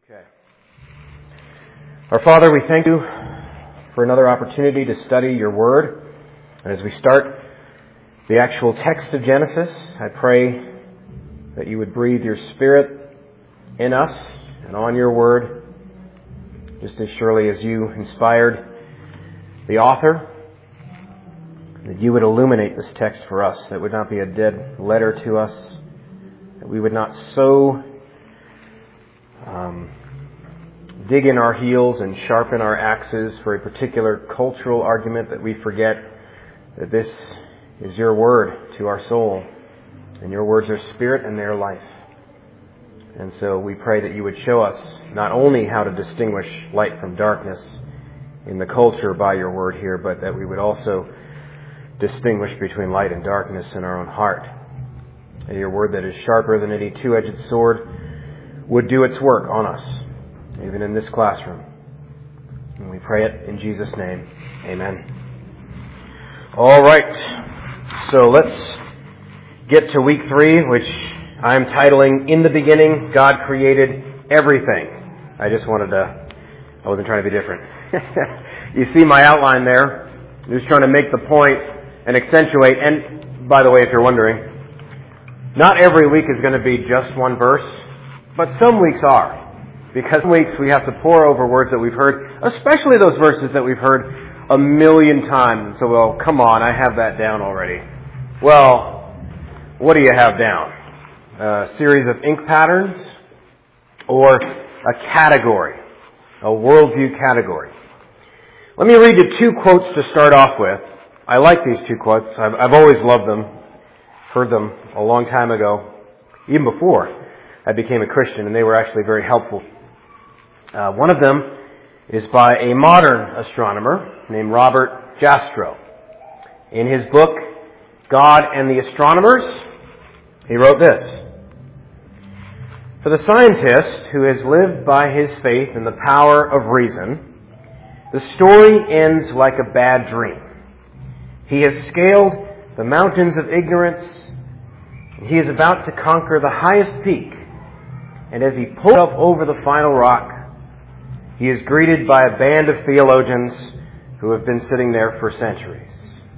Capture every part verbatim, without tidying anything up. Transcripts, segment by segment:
Okay. Our Father, we thank you for another opportunity to study your Word. And as we start the actual text of Genesis, I pray that you would breathe your Spirit in us and on your Word, just as surely as you inspired the author, that you would illuminate this text for us, that it would not be a dead letter to us, that we would not so um, dig in our heels and sharpen our axes for a particular cultural argument that we forget that this is your word to our soul, and your words are spirit and they are life. And so we pray that you would show us not only how to distinguish light from darkness in the culture by your word here, but that we would also distinguish between light and darkness in our own heart. And your word that is sharper than any two-edged sword would do its work on us, even in this classroom. And we pray it in Jesus' name. Amen. All right. So let's get to week three, which I'm titling, In the Beginning, God Created Everything. I just wanted to, I wasn't trying to be different. You see my outline there. I'm just trying to make the point and accentuate. And by the way, if you're wondering, not every week is going to be just one verse, but some weeks are. Because some weeks we have to pore over words that we've heard, especially those verses that we've heard a million times. So, well, come on, I have that down already. Well, what do you have down? A series of ink patterns or a category, a worldview category? Let me read you two quotes to start off with. I like these two quotes. I've, I've always loved them, heard them a long time ago, even before I became a Christian, and they were actually very helpful. Uh, one of them is by a modern astronomer named Robert Jastrow. In his book, God and the Astronomers, he wrote this: "For the scientist who has lived by his faith in the power of reason, the story ends like a bad dream. He has scaled the mountains of ignorance, and he is about to conquer the highest peak. And as he pulls up over the final rock, he is greeted by a band of theologians who have been sitting there for centuries."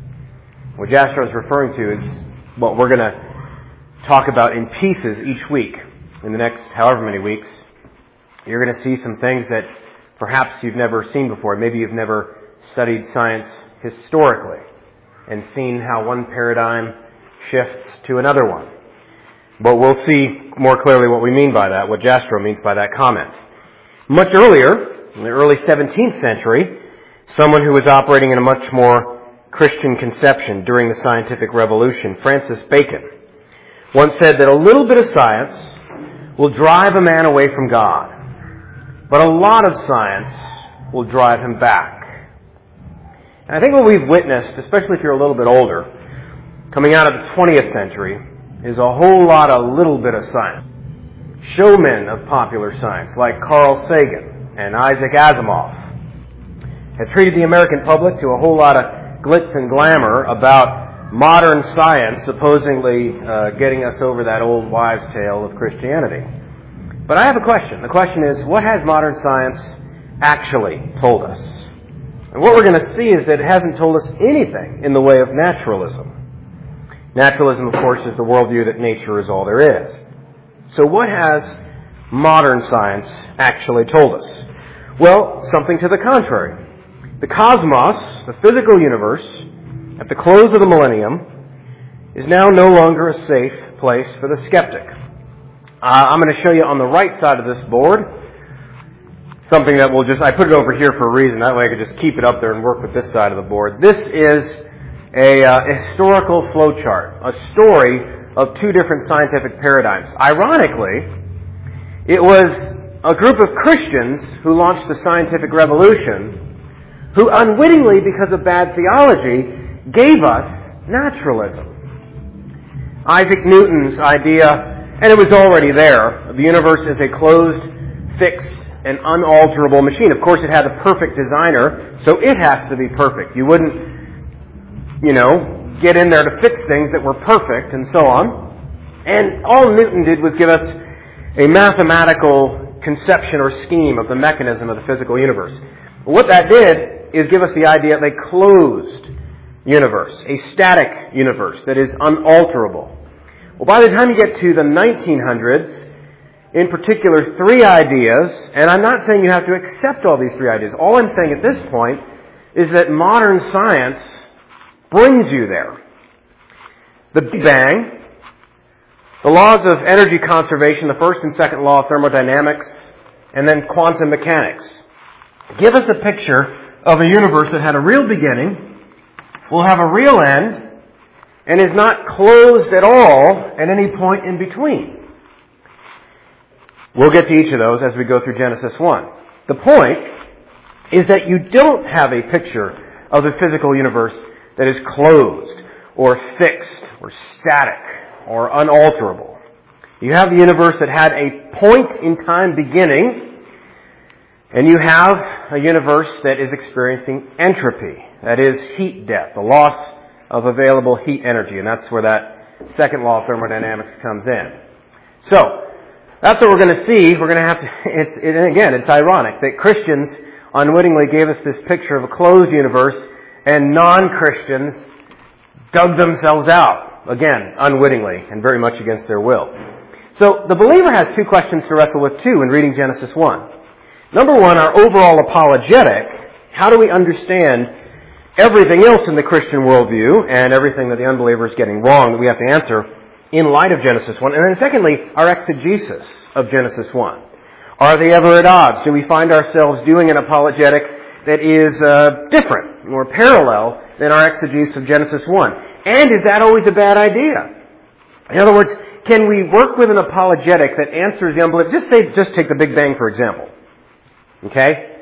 What Jastrow is referring to is what we're going to talk about in pieces each week. In the next however many weeks, you're going to see some things that perhaps you've never seen before. Maybe you've never studied science historically and seen how one paradigm shifts to another one. But we'll see more clearly what we mean by that, what Jastrow means by that comment. Much earlier, in the early seventeenth century, someone who was operating in a much more Christian conception during the scientific revolution, Francis Bacon, once said that a little bit of science will drive a man away from God, but a lot of science will drive him back. And I think what we've witnessed, especially if you're a little bit older, coming out of the twentieth century, is a whole lot of little bit of science. Showmen of popular science like Carl Sagan and Isaac Asimov have treated the American public to a whole lot of glitz and glamour about modern science supposedly uh, getting us over that old wives' tale of Christianity. But I have a question. The question is, what has modern science actually told us? And what we're going to see is that it hasn't told us anything in the way of naturalism. Naturalism, of course, is the worldview that nature is all there is. So what has modern science actually told us? Well, something to the contrary. The cosmos, the physical universe, at the close of the millennium, is now no longer a safe place for the skeptic. Uh, I'm going to show you on the right side of this board something that will just, I put it over here for a reason, that way I could just keep it up there and work with this side of the board. This is a uh, historical flowchart, a story of two different scientific paradigms. Ironically, it was a group of Christians who launched the scientific revolution who unwittingly, because of bad theology, gave us naturalism. Isaac Newton's idea, and it was already there, the universe is a closed, fixed, and unalterable machine. Of course, it had a perfect designer, so it has to be perfect. You wouldn't, you know, get in there to fix things that were perfect and so on. And all Newton did was give us a mathematical conception or scheme of the mechanism of the physical universe. But what that did is give us the idea of a closed universe, a static universe that is unalterable. Well, by the time you get to the nineteen hundreds, in particular, three ideas, and I'm not saying you have to accept all these three ideas. All I'm saying at this point is that modern science brings you there. The Big Bang, the laws of energy conservation, the first and second law of thermodynamics, and then quantum mechanics give us a picture of a universe that had a real beginning, will have a real end, and is not closed at all at any point in between. We'll get to each of those as we go through Genesis one. The point is that you don't have a picture of the physical universe that is closed or fixed or static or unalterable. You have the universe that had a point in time beginning, and you have a universe that is experiencing entropy, that is heat death, the loss of available heat energy, and that's where that second law of thermodynamics comes in. So, that's what we're going to see. We're going to have to, it's, it, and again, it's ironic that Christians unwittingly gave us this picture of a closed universe and non-Christians dug themselves out, again, unwittingly and very much against their will. So the believer has two questions to wrestle with too in reading Genesis one. Number one, our overall apologetic. How do we understand everything else in the Christian worldview and everything that the unbeliever is getting wrong that we have to answer in light of Genesis one? And then secondly, our exegesis of Genesis one. Are they ever at odds? Do we find ourselves doing an apologetic that is uh, different or parallel than our exegesis of Genesis one? And is that always a bad idea? In other words, can we work with an apologetic that answers the unbelief? Just say, just take the Big Bang for example. Okay?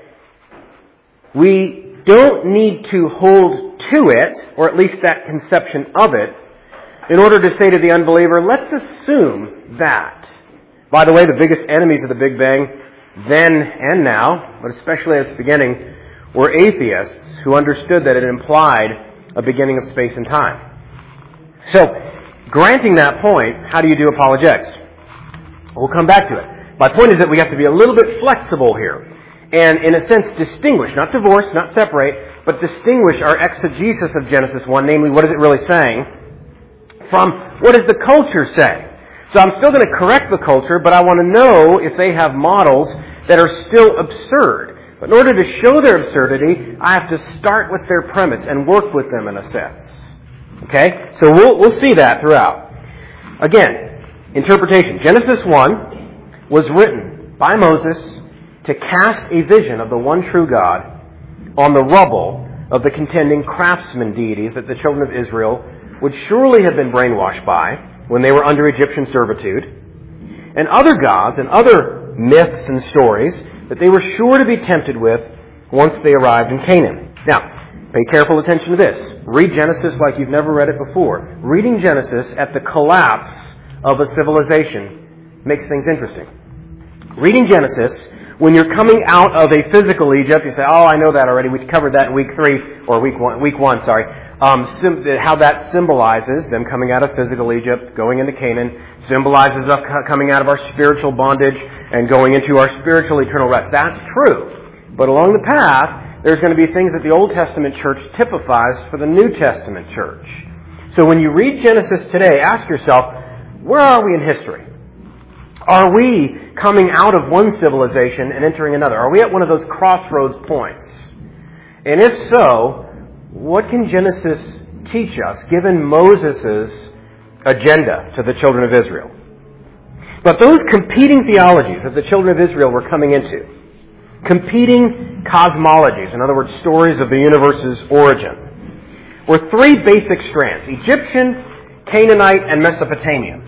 We don't need to hold to it, or at least that conception of it, in order to say to the unbeliever, let's assume that. By the way, the biggest enemies of the Big Bang then and now, but especially at its beginning, were atheists who understood that it implied a beginning of space and time. So, granting that point, how do you do apologetics? We'll come back to it. My point is that we have to be a little bit flexible here. And in a sense, distinguish, not divorce, not separate, but distinguish our exegesis of Genesis one, namely, what is it really saying, from what does the culture say? So I'm still going to correct the culture, but I want to know if they have models that are still absurd. But in order to show their absurdity, I have to start with their premise and work with them in a sense. Okay? So we'll, we'll see that throughout. Again, interpretation. Genesis one was written by Moses to cast a vision of the one true God on the rubble of the contending craftsman deities that the children of Israel would surely have been brainwashed by when they were under Egyptian servitude, and other gods and other myths and stories that they were sure to be tempted with once they arrived in Canaan. Now, pay careful attention to this. Read Genesis like you've never read it before. Reading Genesis at the collapse of a civilization makes things interesting. Reading Genesis when you're coming out of a physical Egypt, you say, oh, I know that already. We covered that in week three, or week one, week one, sorry. Um, sim- how that symbolizes them coming out of physical Egypt, going into Canaan, symbolizes us coming out of our spiritual bondage and going into our spiritual eternal rest. That's true. But along the path, there's going to be things that the Old Testament church typifies for the New Testament church. So when you read Genesis today, ask yourself, where are we in history? Are we coming out of one civilization and entering another? Are we at one of those crossroads points? And if so, what can Genesis teach us, given Moses' agenda to the children of Israel? But those competing theologies that the children of Israel were coming into, competing cosmologies, in other words, stories of the universe's origin, were three basic strands: Egyptian, Canaanite, and Mesopotamian.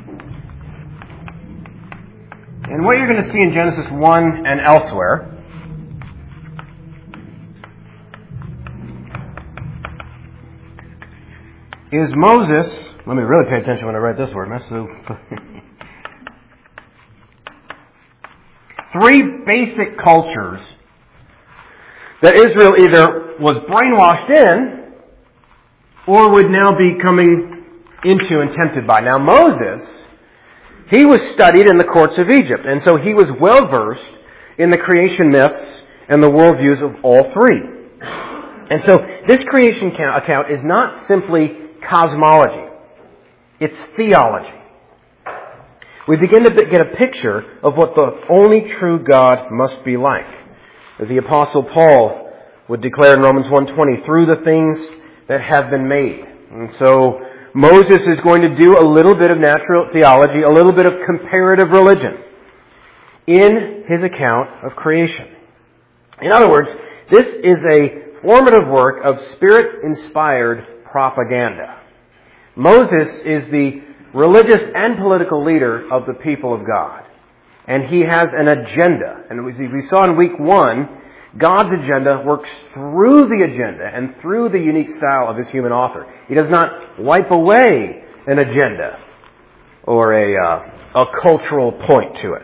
And what you're going to see in Genesis one and elsewhere is Moses, let me really pay attention when I write this word, Meso. Three basic cultures that Israel either was brainwashed in or would now be coming into and tempted by. Now Moses He was studied in the courts of Egypt, and so he was well versed in the creation myths and the worldviews of all three. And so this creation account is not simply cosmology. It's theology. We begin to get a picture of what the only true God must be like. As the Apostle Paul would declare in Romans one twenty, through the things that have been made. And so Moses is going to do a little bit of natural theology, a little bit of comparative religion in his account of creation. In other words, this is a formative work of Spirit-inspired propaganda. Moses is the religious and political leader of the people of God. And he has an agenda. And we saw in week one, God's agenda works through the agenda and through the unique style of his human author. He does not wipe away an agenda or a, uh, a cultural point to it.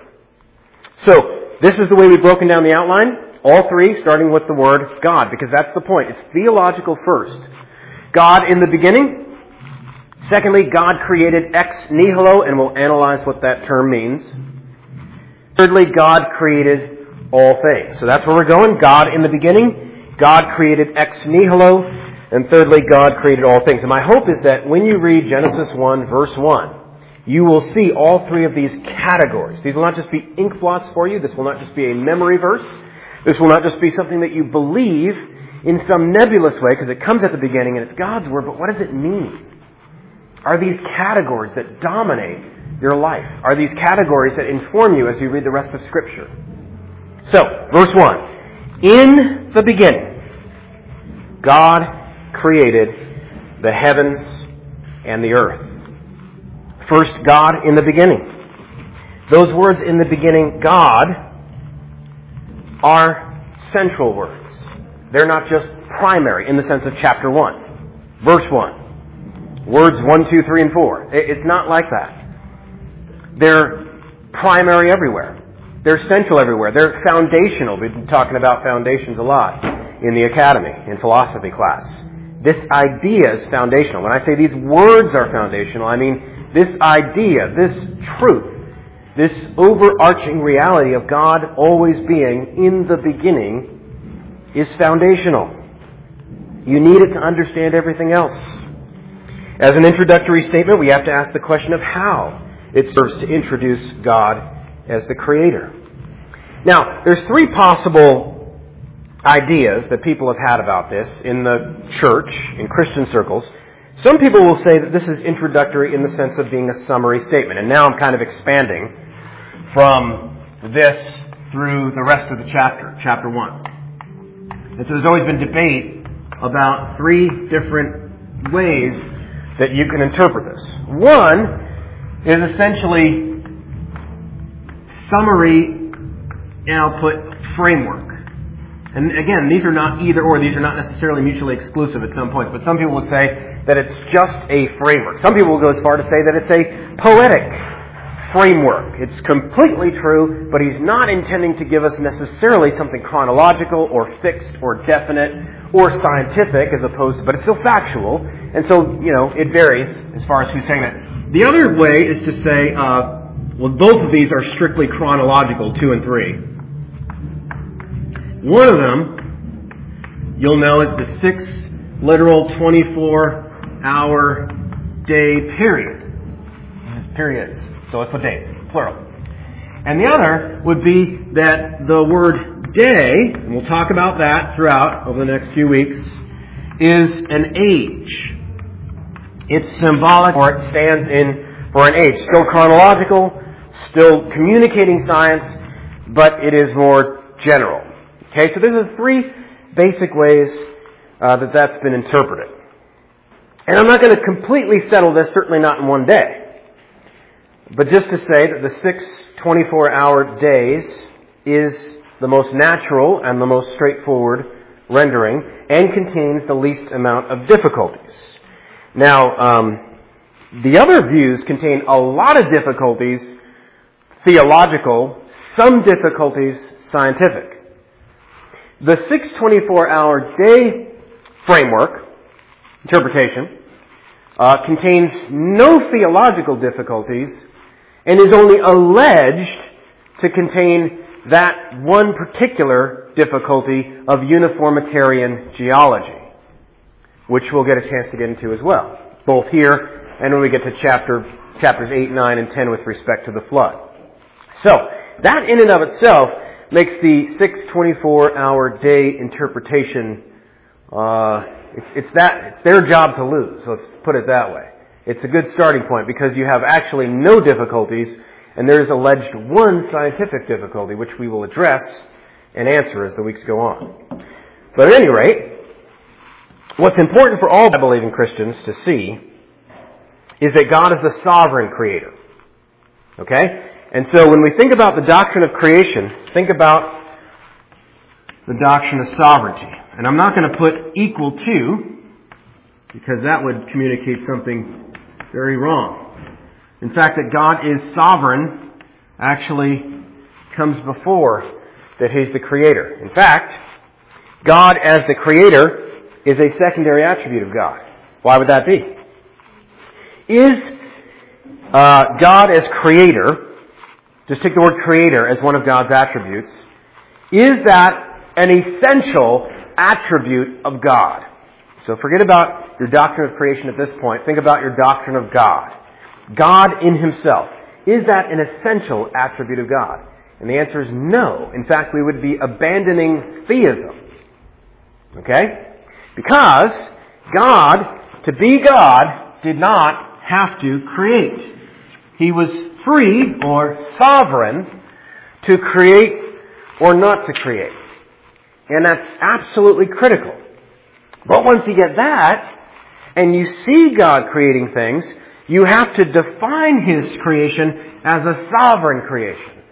So, this is the way we've broken down the outline. All three, starting with the word God, because that's the point. It's theological first. God in the beginning. Secondly, God created ex nihilo, and we'll analyze what that term means. Thirdly, God created all things. So that's where we're going. God in the beginning. God created ex nihilo. And thirdly, God created all things. And my hope is that when you read Genesis one, verse one, you will see all three of these categories. These will not just be ink blots for you. This will not just be a memory verse. This will not just be something that you believe in some nebulous way, because it comes at the beginning and it's God's Word, but what does it mean? Are these categories that dominate your life? Are these categories that inform you as you read the rest of Scripture? So, verse one. In the beginning, God created the heavens and the earth. First, God in the beginning. Those words in the beginning, God, are central words. They're not just primary in the sense of chapter one. Verse one. Words one, two, three, and four. It's not like that. They're primary everywhere. They're central everywhere. They're foundational. We've been talking about foundations a lot in the academy, in philosophy class. This idea is foundational. When I say these words are foundational, I mean this idea, this truth, this overarching reality of God always being in the beginning is foundational. You need it to understand everything else. As an introductory statement, we have to ask the question of how it serves to introduce God as the Creator. Now, there's three possible ideas that people have had about this in the church, in Christian circles. Some people will say that this is introductory in the sense of being a summary statement. And now I'm kind of expanding from this through the rest of the chapter, chapter one. And so there's always been debate about three different ways that you can interpret this. One is essentially summary, and I'll put framework. And again, these are not either or. These are not necessarily mutually exclusive at some point. But some people will say that it's just a framework. Some people will go as far to say that it's a poetic framework. It's completely true, but he's not intending to give us necessarily something chronological or fixed or definite or scientific as opposed to, but it's still factual. And so, you know, it varies as far as who's saying that. The other way is to say, uh, well, both of these are strictly chronological, two and three. One of them, you'll know, is the six literal twenty-four hour day period. Periods. So let's put days, plural. And the other would be that the word day, and we'll talk about that throughout over the next few weeks, is an age. It's symbolic, or it stands in for an age. Still chronological, still communicating science, but it is more general. Okay, so these are three basic ways uh, that that's been interpreted. And I'm not going to completely settle this, certainly not in one day. But just to say that the six twenty-four hour days is the most natural and the most straightforward rendering and contains the least amount of difficulties. Now, um, the other views contain a lot of difficulties, theological, some difficulties, scientific. The six twenty-four hour day framework, interpretation, uh, contains no theological difficulties and is only alleged to contain that one particular difficulty of uniformitarian geology, which we'll get a chance to get into as well, both here and when we get to chapter chapters eight, nine, and ten with respect to the flood. So, that in and of itself makes the six twenty-four hour day interpretation, uh, it's, it's that, it's their job to lose, let's put it that way. It's a good starting point because you have actually no difficulties, and there is alleged one scientific difficulty which we will address and answer as the weeks go on. But at any rate, what's important for all Bible-believing Christians to see is that God is the sovereign creator. Okay? And so when we think about the doctrine of creation, think about the doctrine of sovereignty. And I'm not going to put equal to, because that would communicate something very wrong. In fact, that God is sovereign actually comes before that He's the creator. In fact, God as the creator is a secondary attribute of God. Why would that be? Is uh, God as creator, just take the word creator as one of God's attributes, is that an essential attribute of God? So forget about your doctrine of creation at this point. Think about your doctrine of God. God in Himself. Is that an essential attribute of God? And the answer is no. In fact, we would be abandoning theism. Okay? Because God, to be God, did not have to create. He was free or sovereign to create or not to create. And that's absolutely critical. But once you get that, and you see God creating things, you have to define His creation as a sovereign creation.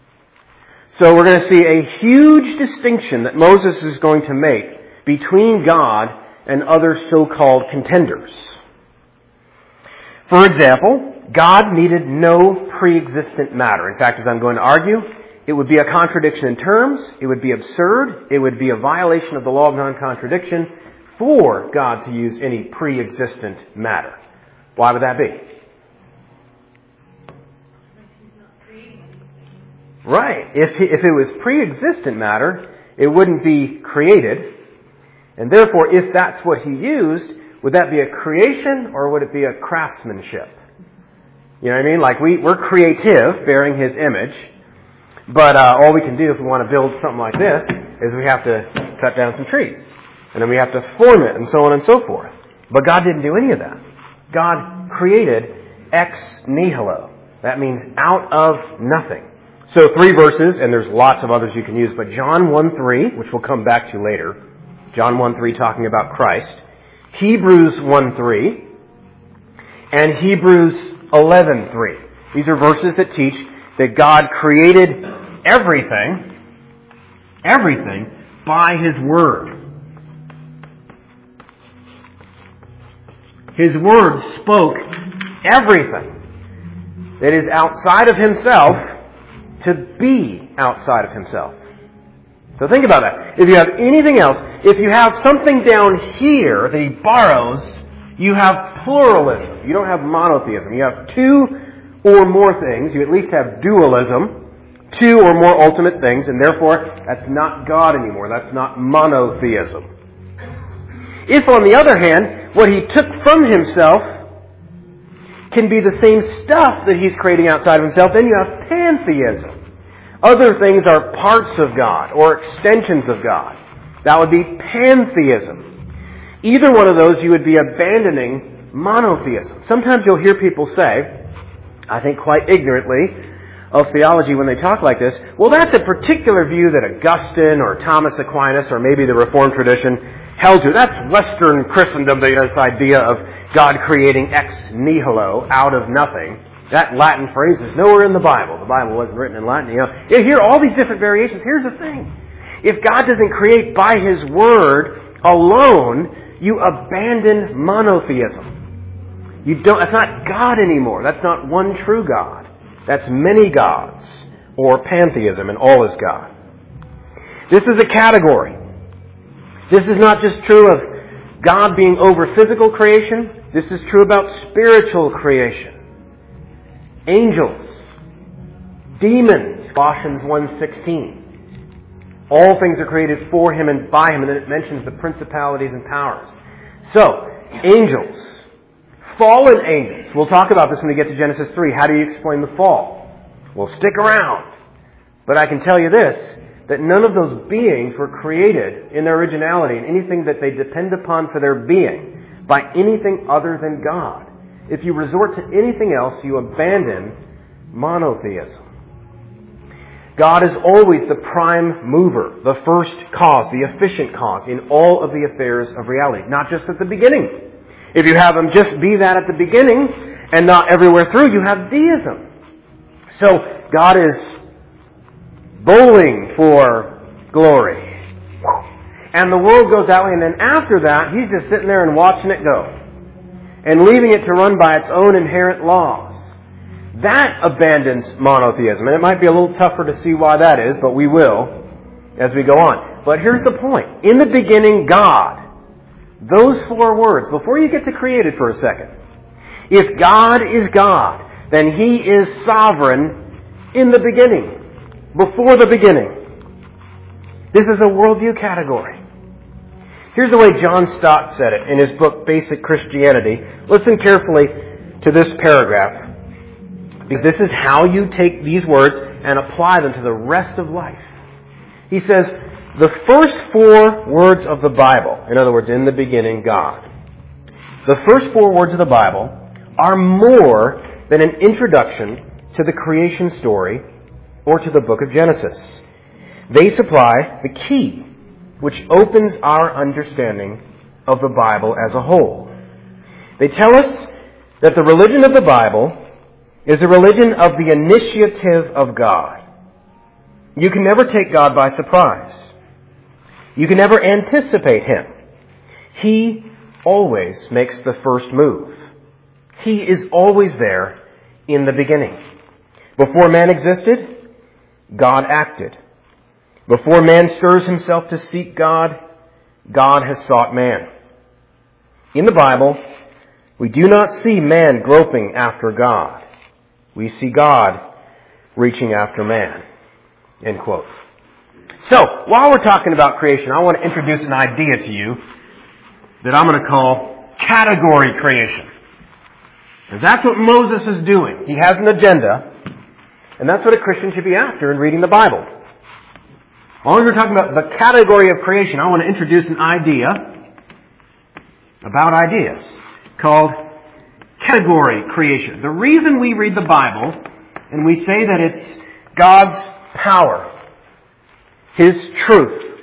So we're going to see a huge distinction that Moses is going to make between God and other so-called contenders. For example, God needed no pre-existent matter. In fact, as I'm going to argue, it would be a contradiction in terms, it would be absurd, it would be a violation of the law of non-contradiction for God to use any pre-existent matter. Why would that be? Right. If, he, if it was pre-existent matter, it wouldn't be created. And therefore, if that's what He used, would that be a creation or would it be a craftsmanship? You know what I mean? Like we, we're creative, bearing His image. But uh, all we can do if we want to build something like this is we have to cut down some trees. And then we have to form it and so on and so forth. But God didn't do any of that. God created ex nihilo. That means out of nothing. So three verses, and there's lots of others you can use, but John one three, which we'll come back to later. John one three talking about Christ. Hebrews one three. And Hebrews eleven three. These are verses that teach that God created everything, everything, by His Word. His Word spoke everything that is outside of Himself to be outside of Himself. So think about that. If you have anything else, if you have something down here that He borrows, you have pluralism. You don't have monotheism. You have two or more things. You at least have dualism. Two or more ultimate things, and therefore that's not God anymore. That's not monotheism. If, on the other hand, what He took from Himself can be the same stuff that He's creating outside of Himself, then you have pantheism. Other things are parts of God or extensions of God. That would be pantheism. Either one of those you would be abandoning monotheism. Sometimes you'll hear people say, I think quite ignorantly, of theology when they talk like this, well, that's a particular view that Augustine or Thomas Aquinas or maybe the Reformed tradition held to. That's Western Christendom, this idea of God creating ex nihilo, out of nothing. That Latin phrase is nowhere in the Bible. The Bible wasn't written in Latin. You know, you hear all these different variations. Here's the thing. If God doesn't create by His Word alone, you abandon monotheism. You don't, that's not God anymore. That's not one true God. That's many gods, or pantheism, and all is God. This is a category. This is not just true of God being over physical creation. This is true about spiritual creation. Angels demons, Colossians one sixteen. All things are created for Him and by Him, and then it mentions the principalities and powers. So, angels, fallen angels. We'll talk about this when we get to Genesis three. How do you explain the fall? Well, stick around. But I can tell you this, that none of those beings were created in their originality and anything that they depend upon for their being by anything other than God. If you resort to anything else, you abandon monotheism. God is always the prime mover, the first cause, the efficient cause in all of the affairs of reality, not just at the beginning. If you have Him just be that at the beginning and not everywhere through, you have deism. So God is bowling for glory. And the world goes that way, and then after that, He's just sitting there and watching it go and leaving it to run by its own inherent laws. That abandons monotheism. And it might be a little tougher to see why that is, but we will as we go on. But here's the point. In the beginning, God. Those four words, before you get to created for a second. If God is God, then He is sovereign in the beginning. Before the beginning. This is a worldview category. Here's the way John Stott said it in his book, Basic Christianity. Listen carefully to this paragraph. Because this is how you take these words and apply them to the rest of life. He says, the first four words of the Bible, in other words, in the beginning, God. The first four words of the Bible are more than an introduction to the creation story or to the book of Genesis. They supply the key which opens our understanding of the Bible as a whole. They tell us that the religion of the Bible is a religion of the initiative of God. You can never take God by surprise. You can never anticipate Him. He always makes the first move. He is always there in the beginning. Before man existed, God acted. Before man stirs himself to seek God, God has sought man. In the Bible, we do not see man groping after God. We see God reaching after man. End quote. So, while we're talking about creation, I want to introduce an idea to you that I'm going to call category creation. Because that's what Moses is doing. He has an agenda, and that's what a Christian should be after in reading the Bible. While we're talking about the category of creation, I want to introduce an idea about ideas called category creation. The reason we read the Bible and we say that it's God's power, His truth,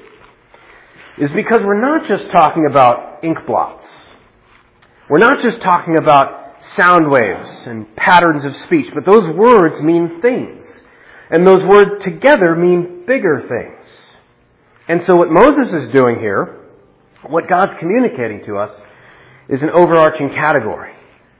is because we're not just talking about ink blots. We're not just talking about sound waves and patterns of speech, but those words mean things. And those words together mean bigger things. And so what Moses is doing here, what God's communicating to us, is an overarching category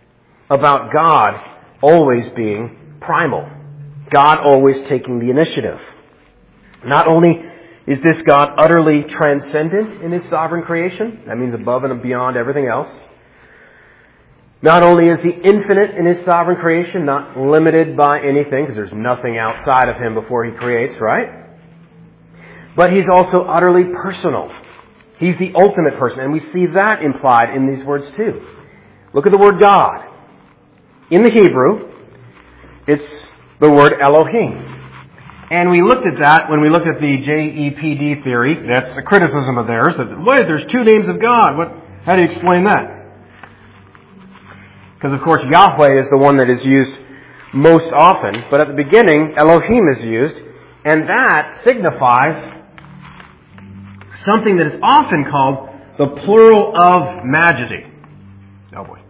about God always being primal. God always taking the initiative. Not only is this God utterly transcendent in His sovereign creation, that means above and beyond everything else. Not only is He infinite in His sovereign creation, not limited by anything, because there's nothing outside of Him before He creates, right? But He's also utterly personal. He's the ultimate person, and we see that implied in these words too. Look at the word God. In the Hebrew, it's the word Elohim. And we looked at that when we looked at the J E P D theory. That's a criticism of theirs. That, wait, there's two names of God. What? How do you explain that? Because, of course, Yahweh is the one that is used most often. But at the beginning, Elohim is used. And that signifies something that is often called the plural of majesty. Oh boy.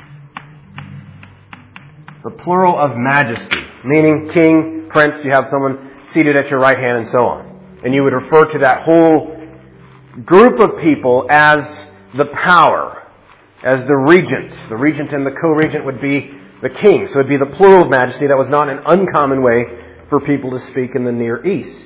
The plural of majesty. Meaning king, prince, you have someone seated at your right hand and so on. And you would refer to that whole group of people as the power, as the regent. The regent and the co-regent would be the king. So it would be the plural of majesty. That was not an uncommon way for people to speak in the Near East.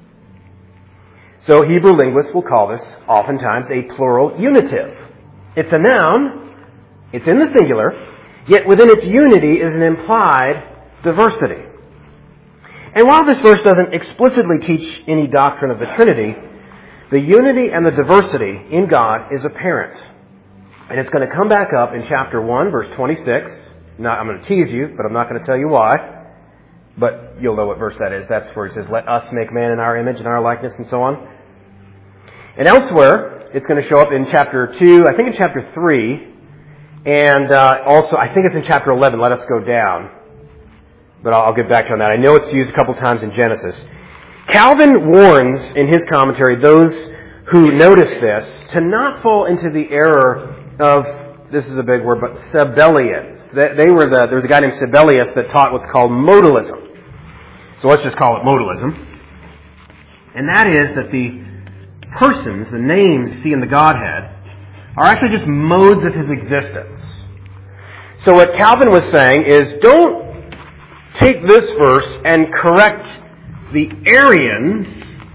So Hebrew linguists will call this oftentimes a plural unitive. It's a noun, it's in the singular, yet within its unity is an implied diversity. And while this verse doesn't explicitly teach any doctrine of the Trinity, the unity and the diversity in God is apparent. And it's going to come back up in chapter one, verse twenty-six. Now, I'm going to tease you, but I'm not going to tell you why. But you'll know what verse that is. That's where he says, let us make man in our image and our likeness, and so on. And elsewhere, it's going to show up in chapter two, I think in chapter three, and uh, also, I think it's in chapter eleven, let us go down. But I'll, I'll get back to you on that. I know it's used a couple times in Genesis. Calvin warns in his commentary those who notice this to not fall into the error of, this is a big word, but Sabellians. They were the, there was a guy named Sabellius that taught what's called modalism. So let's just call it modalism. And that is that the persons, the names you see in the Godhead, are actually just modes of His existence. So what Calvin was saying is, don't take this verse and correct the Arians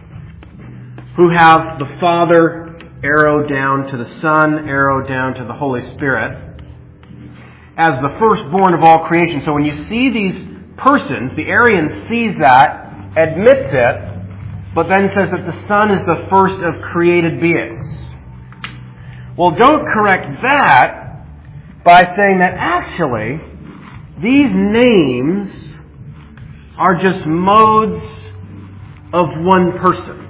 who have the Father arrow down to the Son, arrow down to the Holy Spirit, as the firstborn of all creation. So when you see these persons, the Arian sees that, admits it, but then says that the Son is the first of created beings. Well, don't correct that by saying that actually these names are just modes of one person.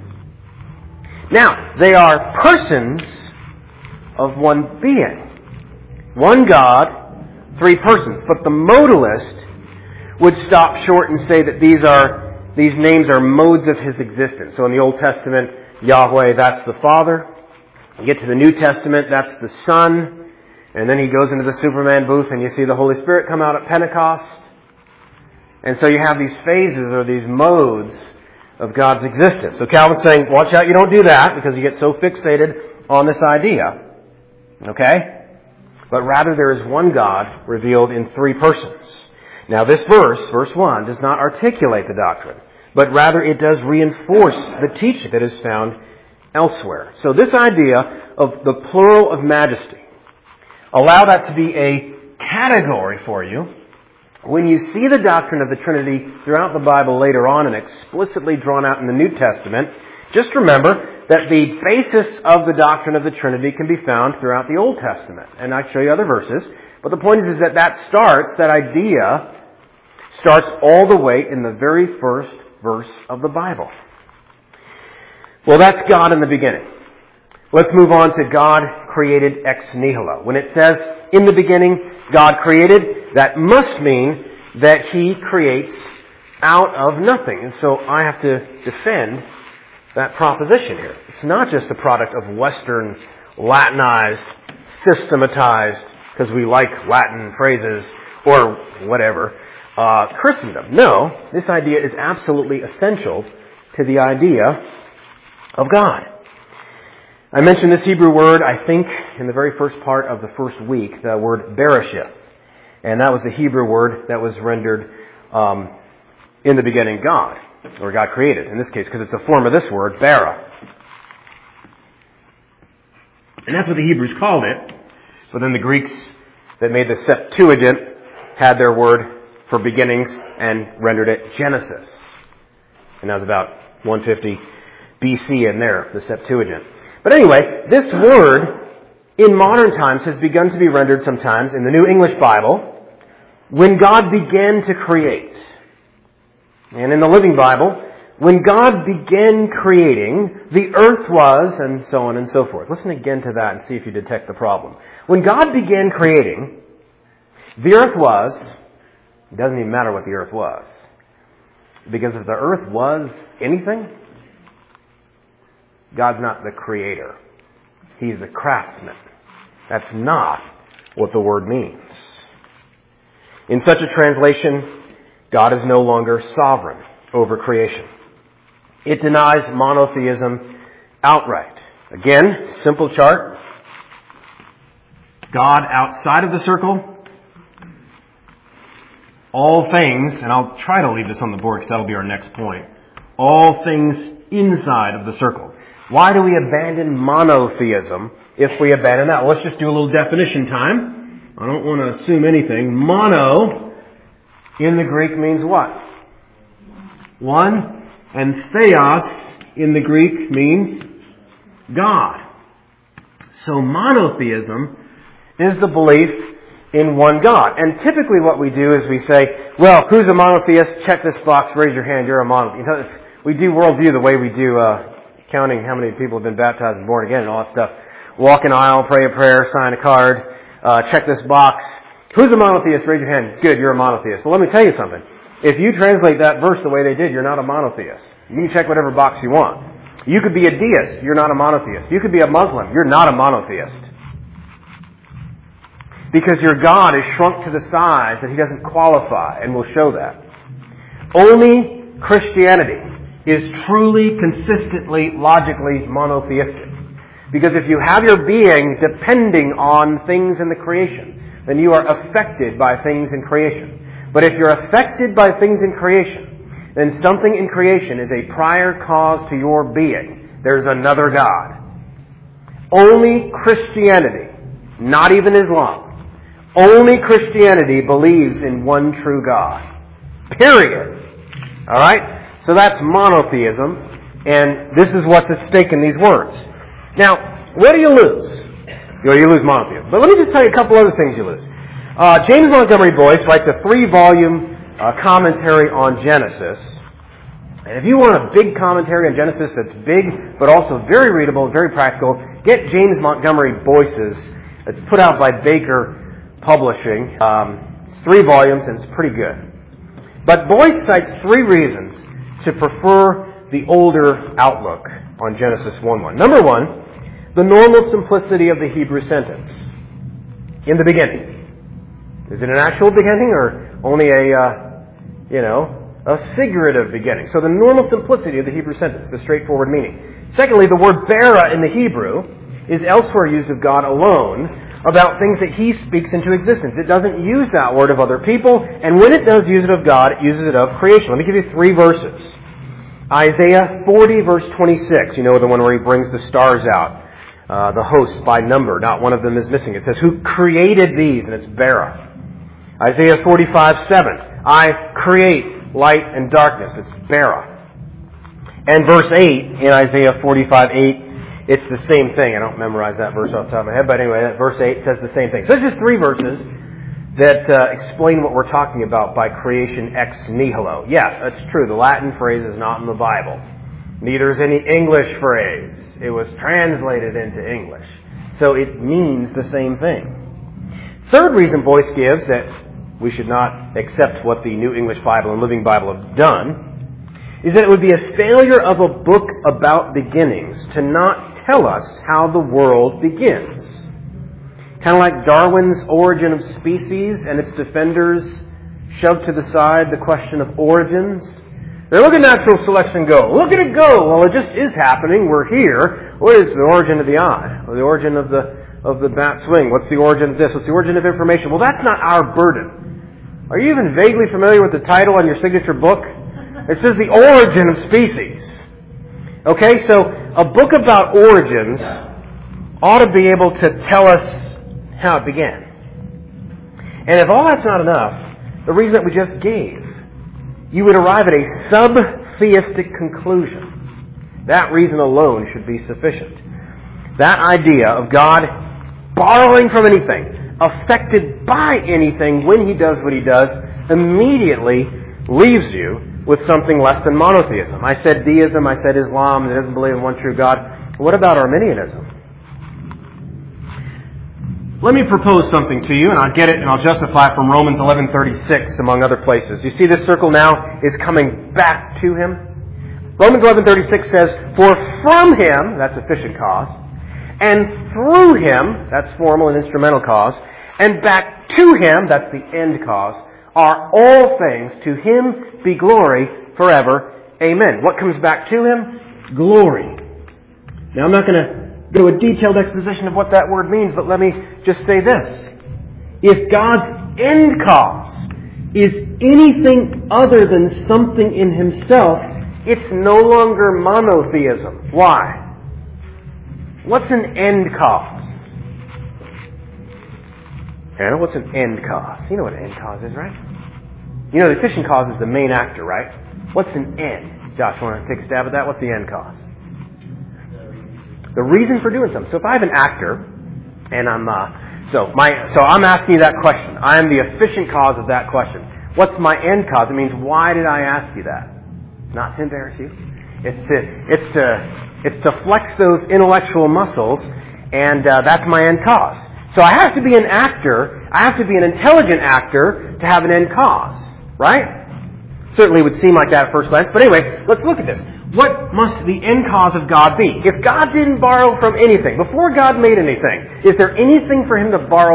Now, they are persons of one being. One God, three persons. But the modalist would stop short and say that these are these names are modes of His existence. So in the Old Testament, Yahweh, that's the Father. You get to the New Testament, that's the Son. And then He goes into the Superman booth and you see the Holy Spirit come out at Pentecost. And so you have these phases or these modes of God's existence. So Calvin's saying, watch out you don't do that because you get so fixated on this idea. Okay? But rather there is one God revealed in three persons. Now this verse, verse one, does not articulate the doctrine, but rather it does reinforce the teaching that is found elsewhere. So this idea of the plural of majesty, allow that to be a category for you. When you see the doctrine of the Trinity throughout the Bible later on and explicitly drawn out in the New Testament, just remember that the basis of the doctrine of the Trinity can be found throughout the Old Testament. And I'll show you other verses. But the point is, is that that starts, that idea starts all the way in the very first verse of the Bible. Well, that's God in the beginning. Let's move on to God created ex nihilo. When it says, in the beginning, God created, that must mean that He creates out of nothing. And so I have to defend that proposition here. It's not just the product of Western, Latinized, systematized, because we like Latin phrases, or whatever, uh, Christendom. No, this idea is absolutely essential to the idea of God. I mentioned this Hebrew word, I think, in the very first part of the first week, the word bereshith. And that was the Hebrew word that was rendered um, in the beginning God, or God created, in this case, because it's a form of this word, bara. And that's what the Hebrews called it. But then the Greeks that made the Septuagint had their word for beginnings and rendered it Genesis. And that was about one fifty B C in there, the Septuagint. But anyway, this word in modern times has begun to be rendered sometimes in the New English Bible when God began to create. And in the Living Bible, when God began creating, the earth was, and so on and so forth. Listen again to that and see if you detect the problem. When God began creating, the earth was, it doesn't even matter what the earth was. Because if the earth was anything, God's not the creator. He's the craftsman. That's not what the word means. In such a translation, God is no longer sovereign over creation. It denies monotheism outright. Again, simple chart. God outside of the circle. All things, and I'll try to leave this on the board because that'll be our next point. All things inside of the circle. Why do we abandon monotheism if we abandon that? Well, let's just do a little definition time. I don't want to assume anything. Mono in the Greek means what? one, and theos in the Greek means God. So monotheism is the belief in one God. And typically what we do is we say, well, who's a monotheist? Check this box, raise your hand, you're a monotheist. You know, we do worldview the way we do uh, counting how many people have been baptized and born again and all that stuff. Walk an aisle, pray a prayer, sign a card, uh, check this box. Who's a monotheist? Raise your hand. Good, you're a monotheist. Well, let me tell you something. If you translate that verse the way they did, you're not a monotheist. You can check whatever box you want. You could be a deist. You're not a monotheist. You could be a Muslim. You're not a monotheist. Because your God is shrunk to the size that He doesn't qualify, and we'll show that. Only Christianity is truly, consistently, logically monotheistic. Because if you have your being depending on things in the creation, then you are affected by things in creation. But if you're affected by things in creation, then something in creation is a prior cause to your being. There's another God. Only Christianity, not even Islam, only Christianity believes in one true God. Period. Alright? So that's monotheism, and this is what's at stake in these words. Now, what do you lose? You, know, you lose monotheism. But let me just tell you a couple other things you lose. Uh, James Montgomery Boyce writes a three-volume uh, commentary on Genesis. And if you want a big commentary on Genesis that's big, but also very readable and very practical, get James Montgomery Boyce's. It's put out by Baker Publishing. Um, it's three volumes, and it's pretty good. But Boyce cites three reasons to prefer the older outlook on Genesis one one. Number one, the normal simplicity of the Hebrew sentence. In the beginning. Is it an actual beginning or only a, uh, you know, a figurative beginning? So the normal simplicity of the Hebrew sentence, the straightforward meaning. Secondly, the word bara in the Hebrew is elsewhere used of God alone about things that He speaks into existence. It doesn't use that word of other people, and when it does use it of God, it uses it of creation. Let me give you three verses. Isaiah forty, verse twenty-six. You know, the one where He brings the stars out, uh, the hosts by number. Not one of them is missing. It says, who created these? And it's bara. Isaiah forty-five, seven. I create light and darkness. It's bara. And verse eight in Isaiah forty-five, eight. It's the same thing. I don't memorize that verse off the top of my head, but anyway, that verse eight says the same thing. So there's just three verses that uh, explain what we're talking about by creation ex nihilo. Yes, that's true. The Latin phrase is not in the Bible. Neither is any English phrase. It was translated into English. So it means the same thing. Third reason Boyce gives that we should not accept what the New English Bible and Living Bible have done is that it would be a failure of a book about beginnings to not tell us how the world begins. Kind of like Darwin's Origin of Species and its defenders shoved to the side the question of origins. They look at natural selection and go, look at it go! Well, it just is happening. We're here. What is the origin of the eye? Or the origin of the of the bat's wing? What's the origin of this? What's the origin of information? Well, that's not our burden. Are you even vaguely familiar with the title on your signature book? It says the origin of species. Okay, so a book about origins ought to be able to tell us how it began. And if all that's not enough, the reason that we just gave, you would arrive at a sub-theistic conclusion. That reason alone should be sufficient. That idea of God borrowing from anything, affected by anything when He does what He does, immediately leaves you with something less than monotheism. I said deism, I said Islam, that doesn't believe in one true God. What about Arminianism? Let me propose something to you, and I'll get it and I'll justify it from Romans eleven thirty-six, among other places. You see this circle now is coming back to Him. Romans eleven thirty-six says, for from Him, that's efficient cause, and through Him, that's formal and instrumental cause, and back to Him, that's the end cause, are all things. To Him be glory forever. Amen. What comes back to Him? Glory. Now I'm not going to go to a detailed exposition of what that word means, but let me just say this. If God's end cause is anything other than something in Himself, it's no longer monotheism. Why? What's an end cause? Hannah, what's an end cause? You know what an end cause is, right? You know the efficient cause is the main actor, right? What's an end? Josh, want to take a stab at that? What's the end cause? The reason for doing something. So if I have an actor, and I'm, uh, so my, so I'm asking you that question. I am the efficient cause of that question. What's my end cause? It means, why did I ask you that? Not to embarrass you. It's to, it's to, it's to flex those intellectual muscles, and uh, that's my end cause. So I have to be an actor, I have to be an intelligent actor to have an end cause, right? Certainly would seem like that at first glance. But anyway, let's look at this. What must the end cause of God be? If God didn't borrow from anything, before God made anything, is there anything for Him to borrow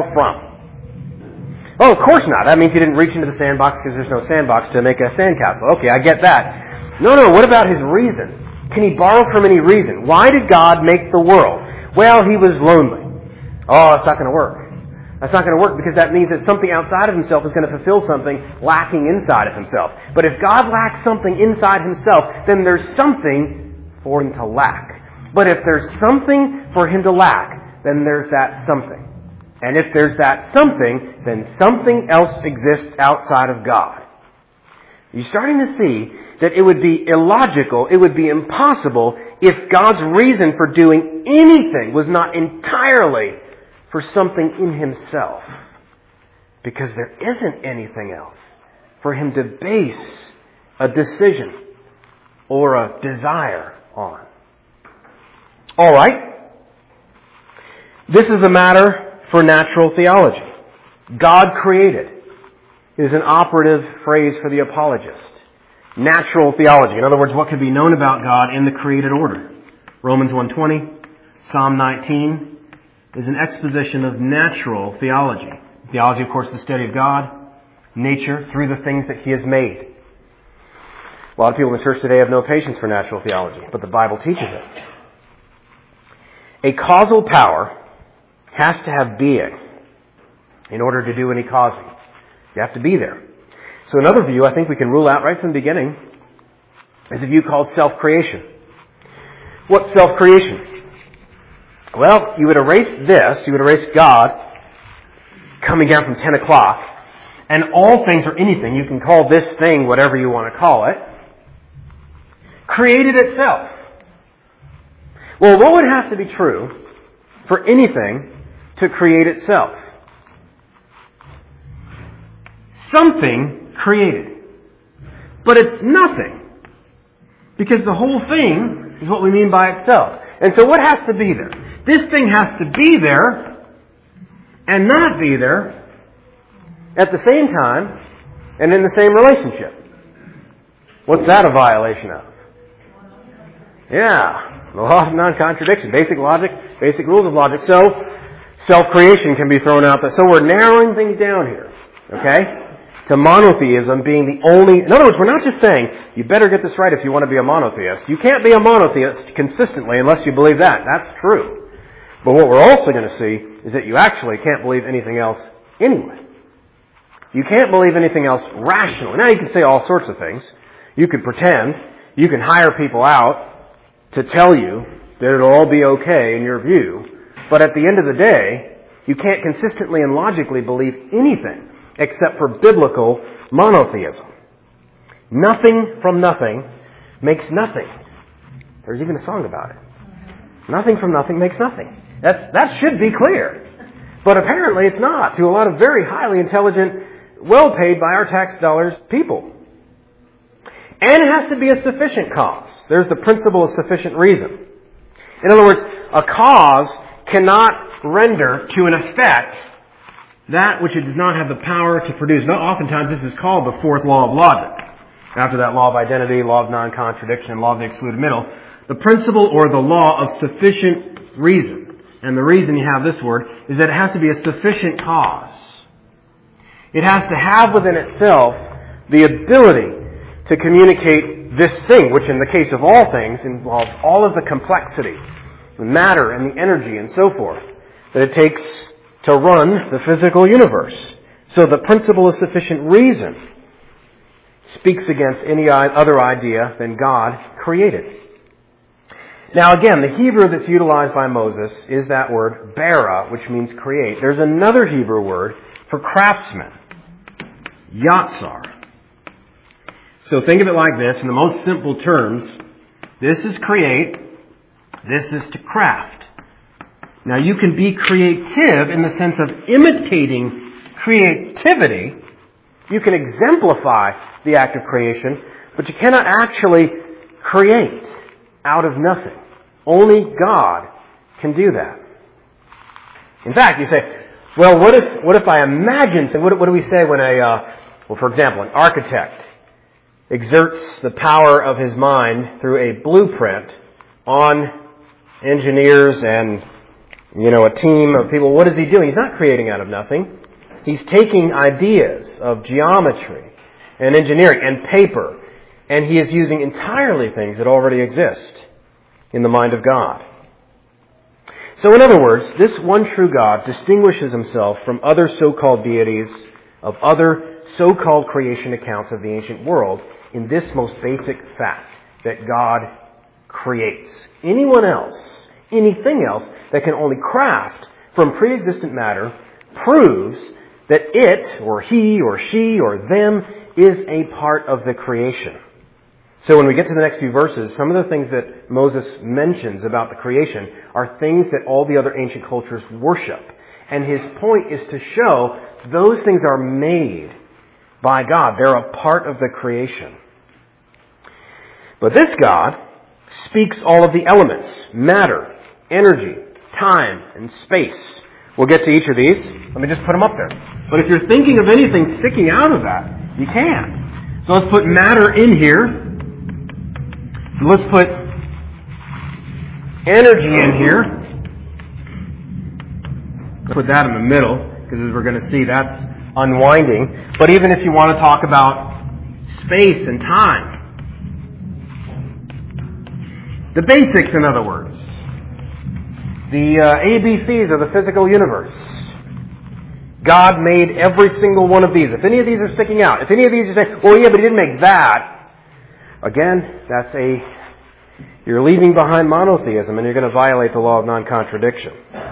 from? Oh, of course not. That means He didn't reach into the sandbox because there's no sandbox to make a sandcastle. Okay, I get that. No, no, what about His reason? Can He borrow from any reason? Why did God make the world? Well, He was lonely. Oh, that's not going to work. That's not going to work because that means that something outside of Himself is going to fulfill something lacking inside of Himself. But if God lacks something inside Himself, then there's something for Him to lack. But if there's something for Him to lack, then there's that something. And if there's that something, then something else exists outside of God. You're starting to see that it would be illogical, it would be impossible if God's reason for doing anything was not entirely for something in Himself. Because there isn't anything else for Him to base a decision or a desire on. All right. This is a matter for natural theology. God created is an operative phrase for the apologist. Natural theology. In other words, what can be known about God in the created order. Romans one twenty, Psalm nineteen is an exposition of natural theology. Theology, of course, the study of God, nature, through the things that He has made. A lot of people in the church today have no patience for natural theology, but the Bible teaches it. A causal power has to have being in order to do any causing. You have to be there. So another view I think we can rule out right from the beginning is a view called self-creation. What's self-creation? Well, you would erase this, you would erase God coming down from ten o'clock, and all things or anything, you can call this thing whatever you want to call it, created itself. Well, what would have to be true for anything to create itself? Something created. But it's nothing. Because the whole thing is what we mean by itself. And so what has to be there? This thing has to be there and not be there at the same time and in the same relationship. What's that a violation of? Yeah, the law of non-contradiction, basic logic, basic rules of logic. So, self-creation can be thrown out there. So we're narrowing things down here, okay? To monotheism being the only... In other words, we're not just saying, you better get this right if you want to be a monotheist. You can't be a monotheist consistently unless you believe that. That's true. But what we're also going to see is that you actually can't believe anything else anyway. You can't believe anything else rationally. Now you can say all sorts of things. You can pretend. You can hire people out to tell you that it'll all be okay in your view. But at the end of the day, you can't consistently and logically believe anything except for biblical monotheism. Nothing from nothing makes nothing. There's even a song about it. Nothing from nothing makes nothing. That's, that should be clear. But apparently it's not to a lot of very highly intelligent, well-paid by our tax dollars people. And it has to be a sufficient cause. There's the principle of sufficient reason. In other words, a cause cannot render to an effect that which it does not have the power to produce. Now, oftentimes this is called the fourth law of logic. After that, law of identity, law of non-contradiction, and law of the excluded middle. The principle or the law of sufficient reason. And the reason you have this word is that it has to be a sufficient cause. It has to have within itself the ability to communicate this thing, which in the case of all things involves all of the complexity, the matter and the energy and so forth, that it takes to run the physical universe. So the principle of sufficient reason speaks against any other idea than God created. Now again, the Hebrew that's utilized by Moses is that word bara, which means create. There's another Hebrew word for craftsman, yatsar. So think of it like this, in the most simple terms. This is create, this is to craft. Now you can be creative in the sense of imitating creativity. You can exemplify the act of creation, but you cannot actually create out of nothing. Only God can do that. In fact, you say, well, what if what if I imagine, so what, what do we say when a, uh, well, for example, an architect exerts the power of his mind through a blueprint on engineers and, you know, a team of people. What is he doing? He's not creating out of nothing. He's taking ideas of geometry and engineering and paper, and he is using entirely things that already exist in the mind of God. So in other words, this one true God distinguishes himself from other so-called deities of other so-called creation accounts of the ancient world in this most basic fact, that God creates. Anyone else, anything else that can only craft from pre-existent matter proves that it, or he, or she, or them, is a part of the creation. So when we get to the next few verses, some of the things that Moses mentions about the creation are things that all the other ancient cultures worship. And his point is to show those things are made by God. They're a part of the creation. But this God speaks all of the elements, matter, energy, time, and space. We'll get to each of these. Let me just put them up there. But if you're thinking of anything sticking out of that, you can. So let's put matter in here. Let's put energy in here. Put that in the middle, because as we're going to see, that's unwinding. But even if you want to talk about space and time, the basics, in other words, the uh, A B Cs of the physical universe, God made every single one of these. If any of these are sticking out, if any of these are saying, well, yeah, but He didn't make that, again, that's a, you're leaving behind monotheism and you're going to violate the law of non-contradiction.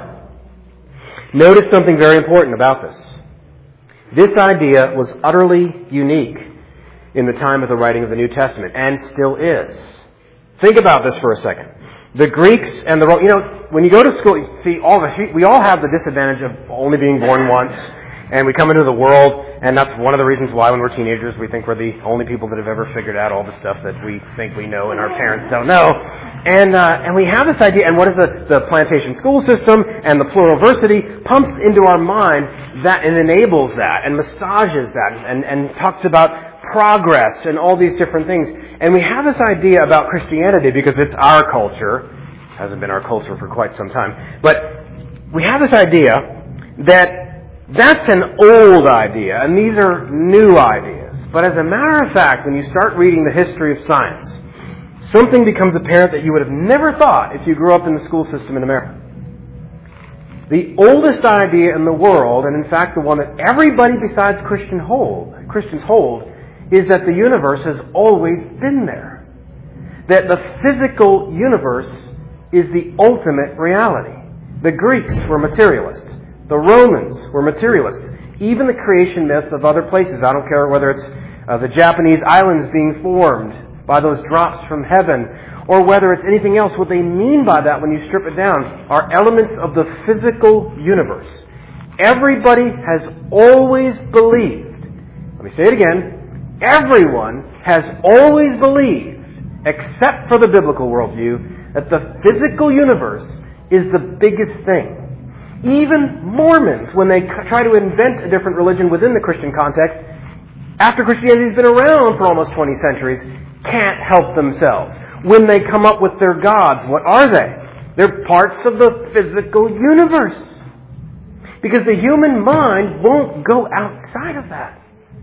Notice something very important about this. This idea was utterly unique in the time of the writing of the New Testament, and still is. Think about this for a second. The Greeks and the, you know, when you go to school, see, all the, we all have the disadvantage of only being born once, and we come into the world, and that's one of the reasons why when we're teenagers we think we're the only people that have ever figured out all the stuff that we think we know and our parents don't know. And uh, and we have this idea, and what is the, the plantation school system and the pluralversity pumps into our mind that and enables that and massages that and, and talks about progress and all these different things. And we have this idea about Christianity because it's our culture. It hasn't been our culture for quite some time. But we have this idea that that's an old idea, and these are new ideas. But as a matter of fact, when you start reading the history of science, something becomes apparent that you would have never thought if you grew up in the school system in America. The oldest idea in the world, and in fact the one that everybody besides Christian hold, Christians hold, is that the universe has always been there. That the physical universe is the ultimate reality. The Greeks were materialists. The Romans were materialists. Even the creation myths of other places, I don't care whether it's uh, the Japanese islands being formed by those drops from heaven, or whether it's anything else, what they mean by that when you strip it down are elements of the physical universe. Everybody has always believed, let me say it again, everyone has always believed, except for the biblical worldview, that the physical universe is the biggest thing. Even Mormons, when they try to invent a different religion within the Christian context, after Christianity has been around for almost twenty centuries, can't help themselves. When they come up with their gods, what are they? They're parts of the physical universe. Because the human mind won't go outside of that.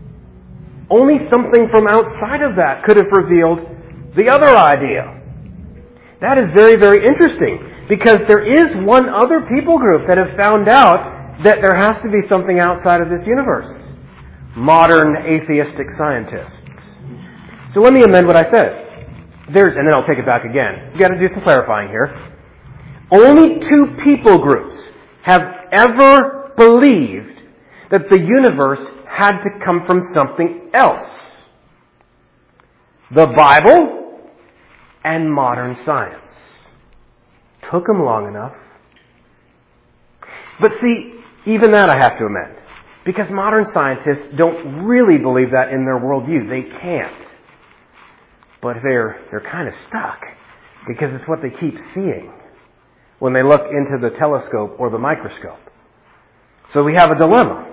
Only something from outside of that could have revealed the other idea. That is very, very interesting. Because there is one other people group that have found out that there has to be something outside of this universe. Modern atheistic scientists. So let me amend what I said. There's, and then I'll take it back again. You've got to do some clarifying here. Only two people groups have ever believed that the universe had to come from something else. the Bible and modern science. Took them long enough. But see, even that I have to amend. Because modern scientists don't really believe that in their worldview. They can't. But they're, they're kind of stuck. Because it's what they keep seeing when they look into the telescope or the microscope. So we have a dilemma.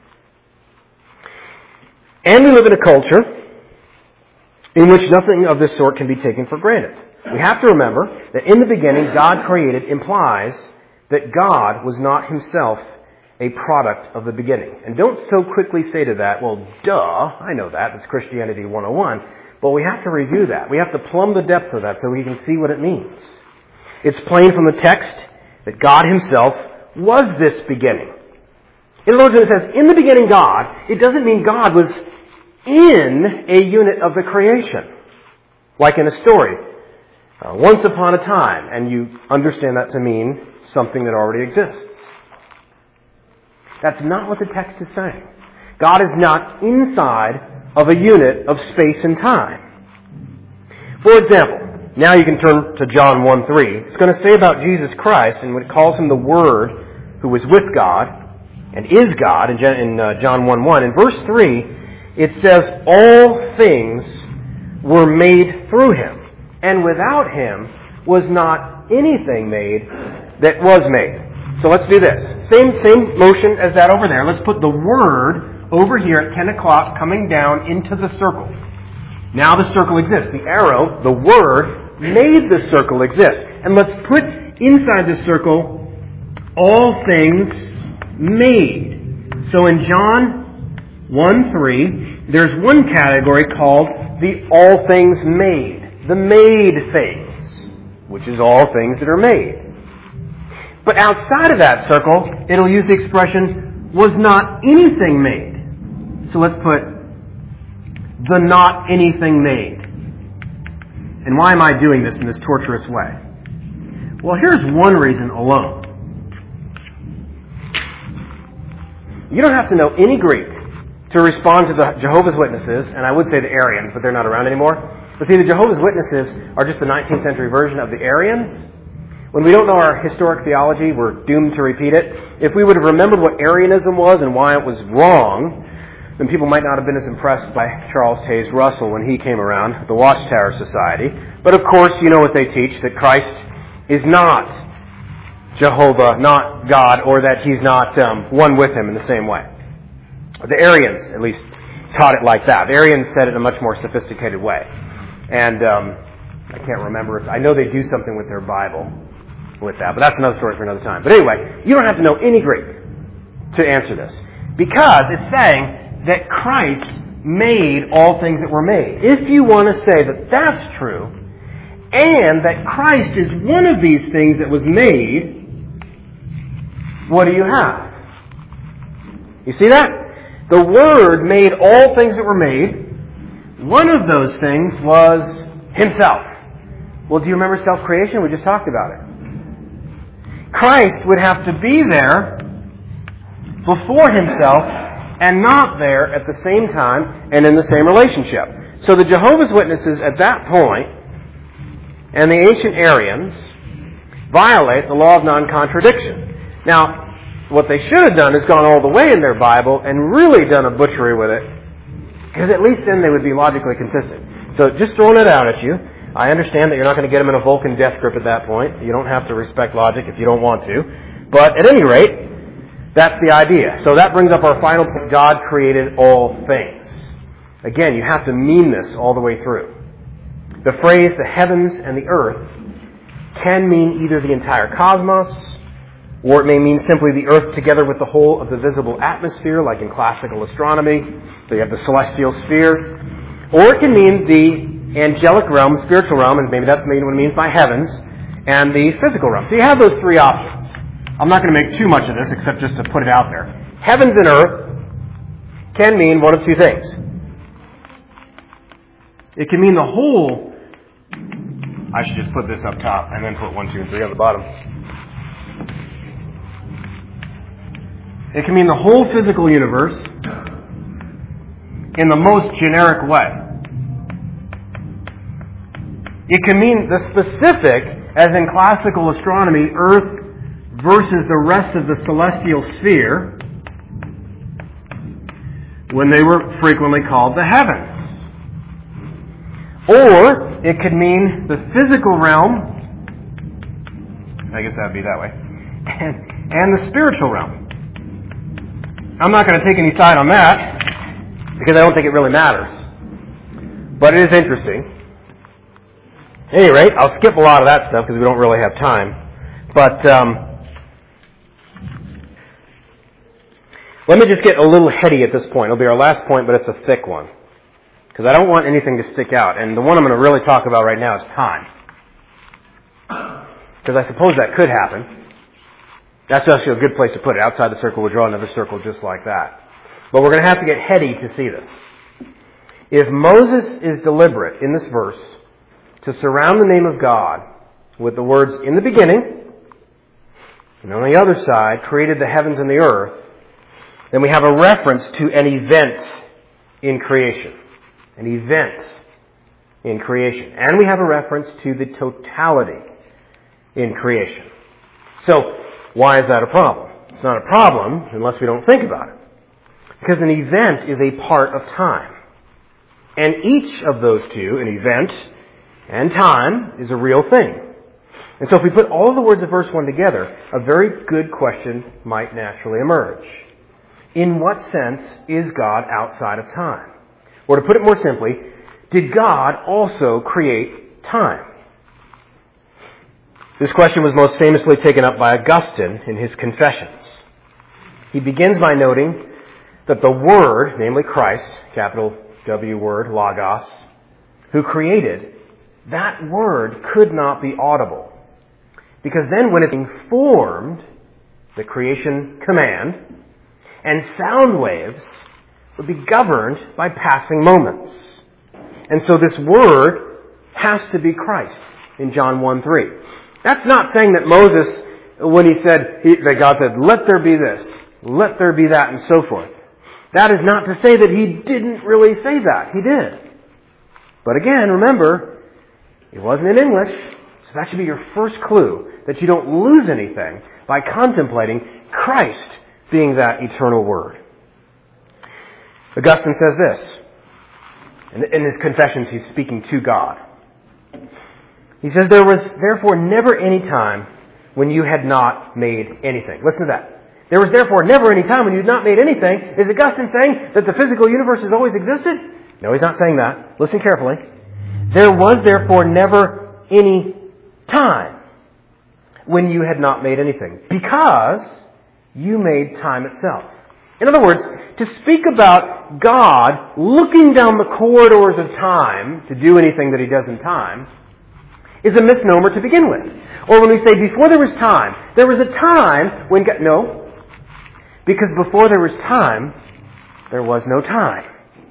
And we live in a culture in which nothing of this sort can be taken for granted. We have to remember that in the beginning, God created implies that God was not himself a product of the beginning. And don't so quickly say to that, well, duh, I know that. That's Christianity one oh one. But we have to review that. We have to plumb the depths of that so we can see what it means. It's plain from the text that God himself was this beginning. In other words, when it says, in the beginning God, it doesn't mean God was in a unit of the creation. Like in a story, uh, once upon a time, and you understand that to mean something that already exists. That's not what the text is saying. God is not inside of a unit of space and time. For example, now you can turn to John one three. It's going to say about Jesus Christ, and when it calls him the Word who was with God and is God in John one one. In verse three, it says, all things were made through him, and without him was not anything made that was made. So let's do this. Same, same motion as that over there. Let's put the Word over here at ten o'clock coming down into the circle. Now the circle exists. The arrow, the Word, made the circle exist. And let's put inside the circle all things made. So in John one three, there's one category called the all things made. The made things, which is all things that are made. But outside of that circle, it'll use the expression, was not anything made. So let's put the not anything made. And why am I doing this in this torturous way? Well, here's one reason alone. You don't have to know any Greek to respond to the Jehovah's Witnesses, and I would say the Arians, but they're not around anymore. But see, the Jehovah's Witnesses are just the nineteenth century version of the Arians. When we don't know our historic theology, we're doomed to repeat it. If we would have remembered what Arianism was and why it was wrong, then people might not have been as impressed by Charles Taze Russell when he came around, the Watchtower Society. But of course, you know what they teach, that Christ is not Jehovah, not God, or that he's not um, one with him in the same way. The Arians, at least, taught it like that. The Arians said it in a much more sophisticated way. And um, I can't remember if... I know they do something with their Bible with that, but that's another story for another time. But anyway, you don't have to know any Greek to answer this. Because it's saying that Christ made all things that were made. If you want to say that that's true, and that Christ is one of these things that was made, what do you have? You see that? The Word made all things that were made. One of those things was himself. Well, do you remember self-creation? We just talked about it. Christ would have to be there before himself and not there at the same time and in the same relationship. So the Jehovah's Witnesses at that point and the ancient Arians violate the law of non-contradiction. Now, what they should have done is gone all the way in their Bible and really done a butchery with it, because at least then they would be logically consistent. So just throwing it out at you, I understand that you're not going to get them in a Vulcan death grip at that point. You don't have to respect logic if you don't want to. But at any rate, that's the idea. So that brings up our final point. God created all things. Again, you have to mean this all the way through. The phrase, the heavens and the earth, can mean either the entire cosmos, or it may mean simply the earth together with the whole of the visible atmosphere, like in classical astronomy. So you have the celestial sphere. Or it can mean the angelic realm, spiritual realm, and maybe that's maybe what it means by heavens, and the physical realm. So you have those three options. I'm not going to make too much of this, except just to put it out there. Heavens and earth can mean one of two things. It can mean the whole... I should just put this up top and then put one, two, and three on the bottom. It can mean the whole physical universe in the most generic way. It can mean the specific, as in classical astronomy, Earth versus the rest of the celestial sphere, when they were frequently called the heavens. Or it could mean the physical realm, I guess that would be that way, and, and the spiritual realm. I'm not going to take any side on that, because I don't think it really matters. But it is interesting. At any rate, I'll skip a lot of that stuff because we don't really have time. But um, let me just get a little heady at this point. It'll be our last point, but it's a thick one. Because I don't want anything to stick out. And the one I'm going to really talk about right now is time. Because I suppose that could happen. That's actually a good place to put it. Outside the circle, we'll draw another circle just like that. But we're going to have to get heady to see this. If Moses is deliberate in this verse to surround the name of God with the words, in the beginning, and on the other side, created the heavens and the earth, then we have a reference to an event in creation. An event in creation. And we have a reference to the totality in creation. So, why is that a problem? It's not a problem unless we don't think about it. Because an event is a part of time. And each of those two, an event and time, is a real thing. And so if we put all the words of verse one together, a very good question might naturally emerge. In what sense is God outside of time? Or to put it more simply, did God also create time? This question was most famously taken up by Augustine in his Confessions. He begins by noting that the Word, namely Christ, capital W word, Logos, who created, that Word could not be audible. Because then when it's informed, the creation command, and sound waves would be governed by passing moments. And so this Word has to be Christ in John one three. That's not saying that Moses, when he said, he, that God said, let there be this, let there be that, and so forth. That is not to say that he didn't really say that. He did. But again, remember, it wasn't in English, so that should be your first clue that you don't lose anything by contemplating Christ being that eternal Word. Augustine says this. In his Confessions, he's speaking to God. He says, there was therefore never any time when you had not made anything. Listen to that. There was therefore never any time when you had not made anything. Is Augustine saying that the physical universe has always existed? No, he's not saying that. Listen carefully. There was therefore never any time when you had not made anything, because you made time itself. In other words, to speak about God looking down the corridors of time to do anything that he does in time is a misnomer to begin with. Or when we say before there was time, there was a time when God... No, because before there was time, there was no time.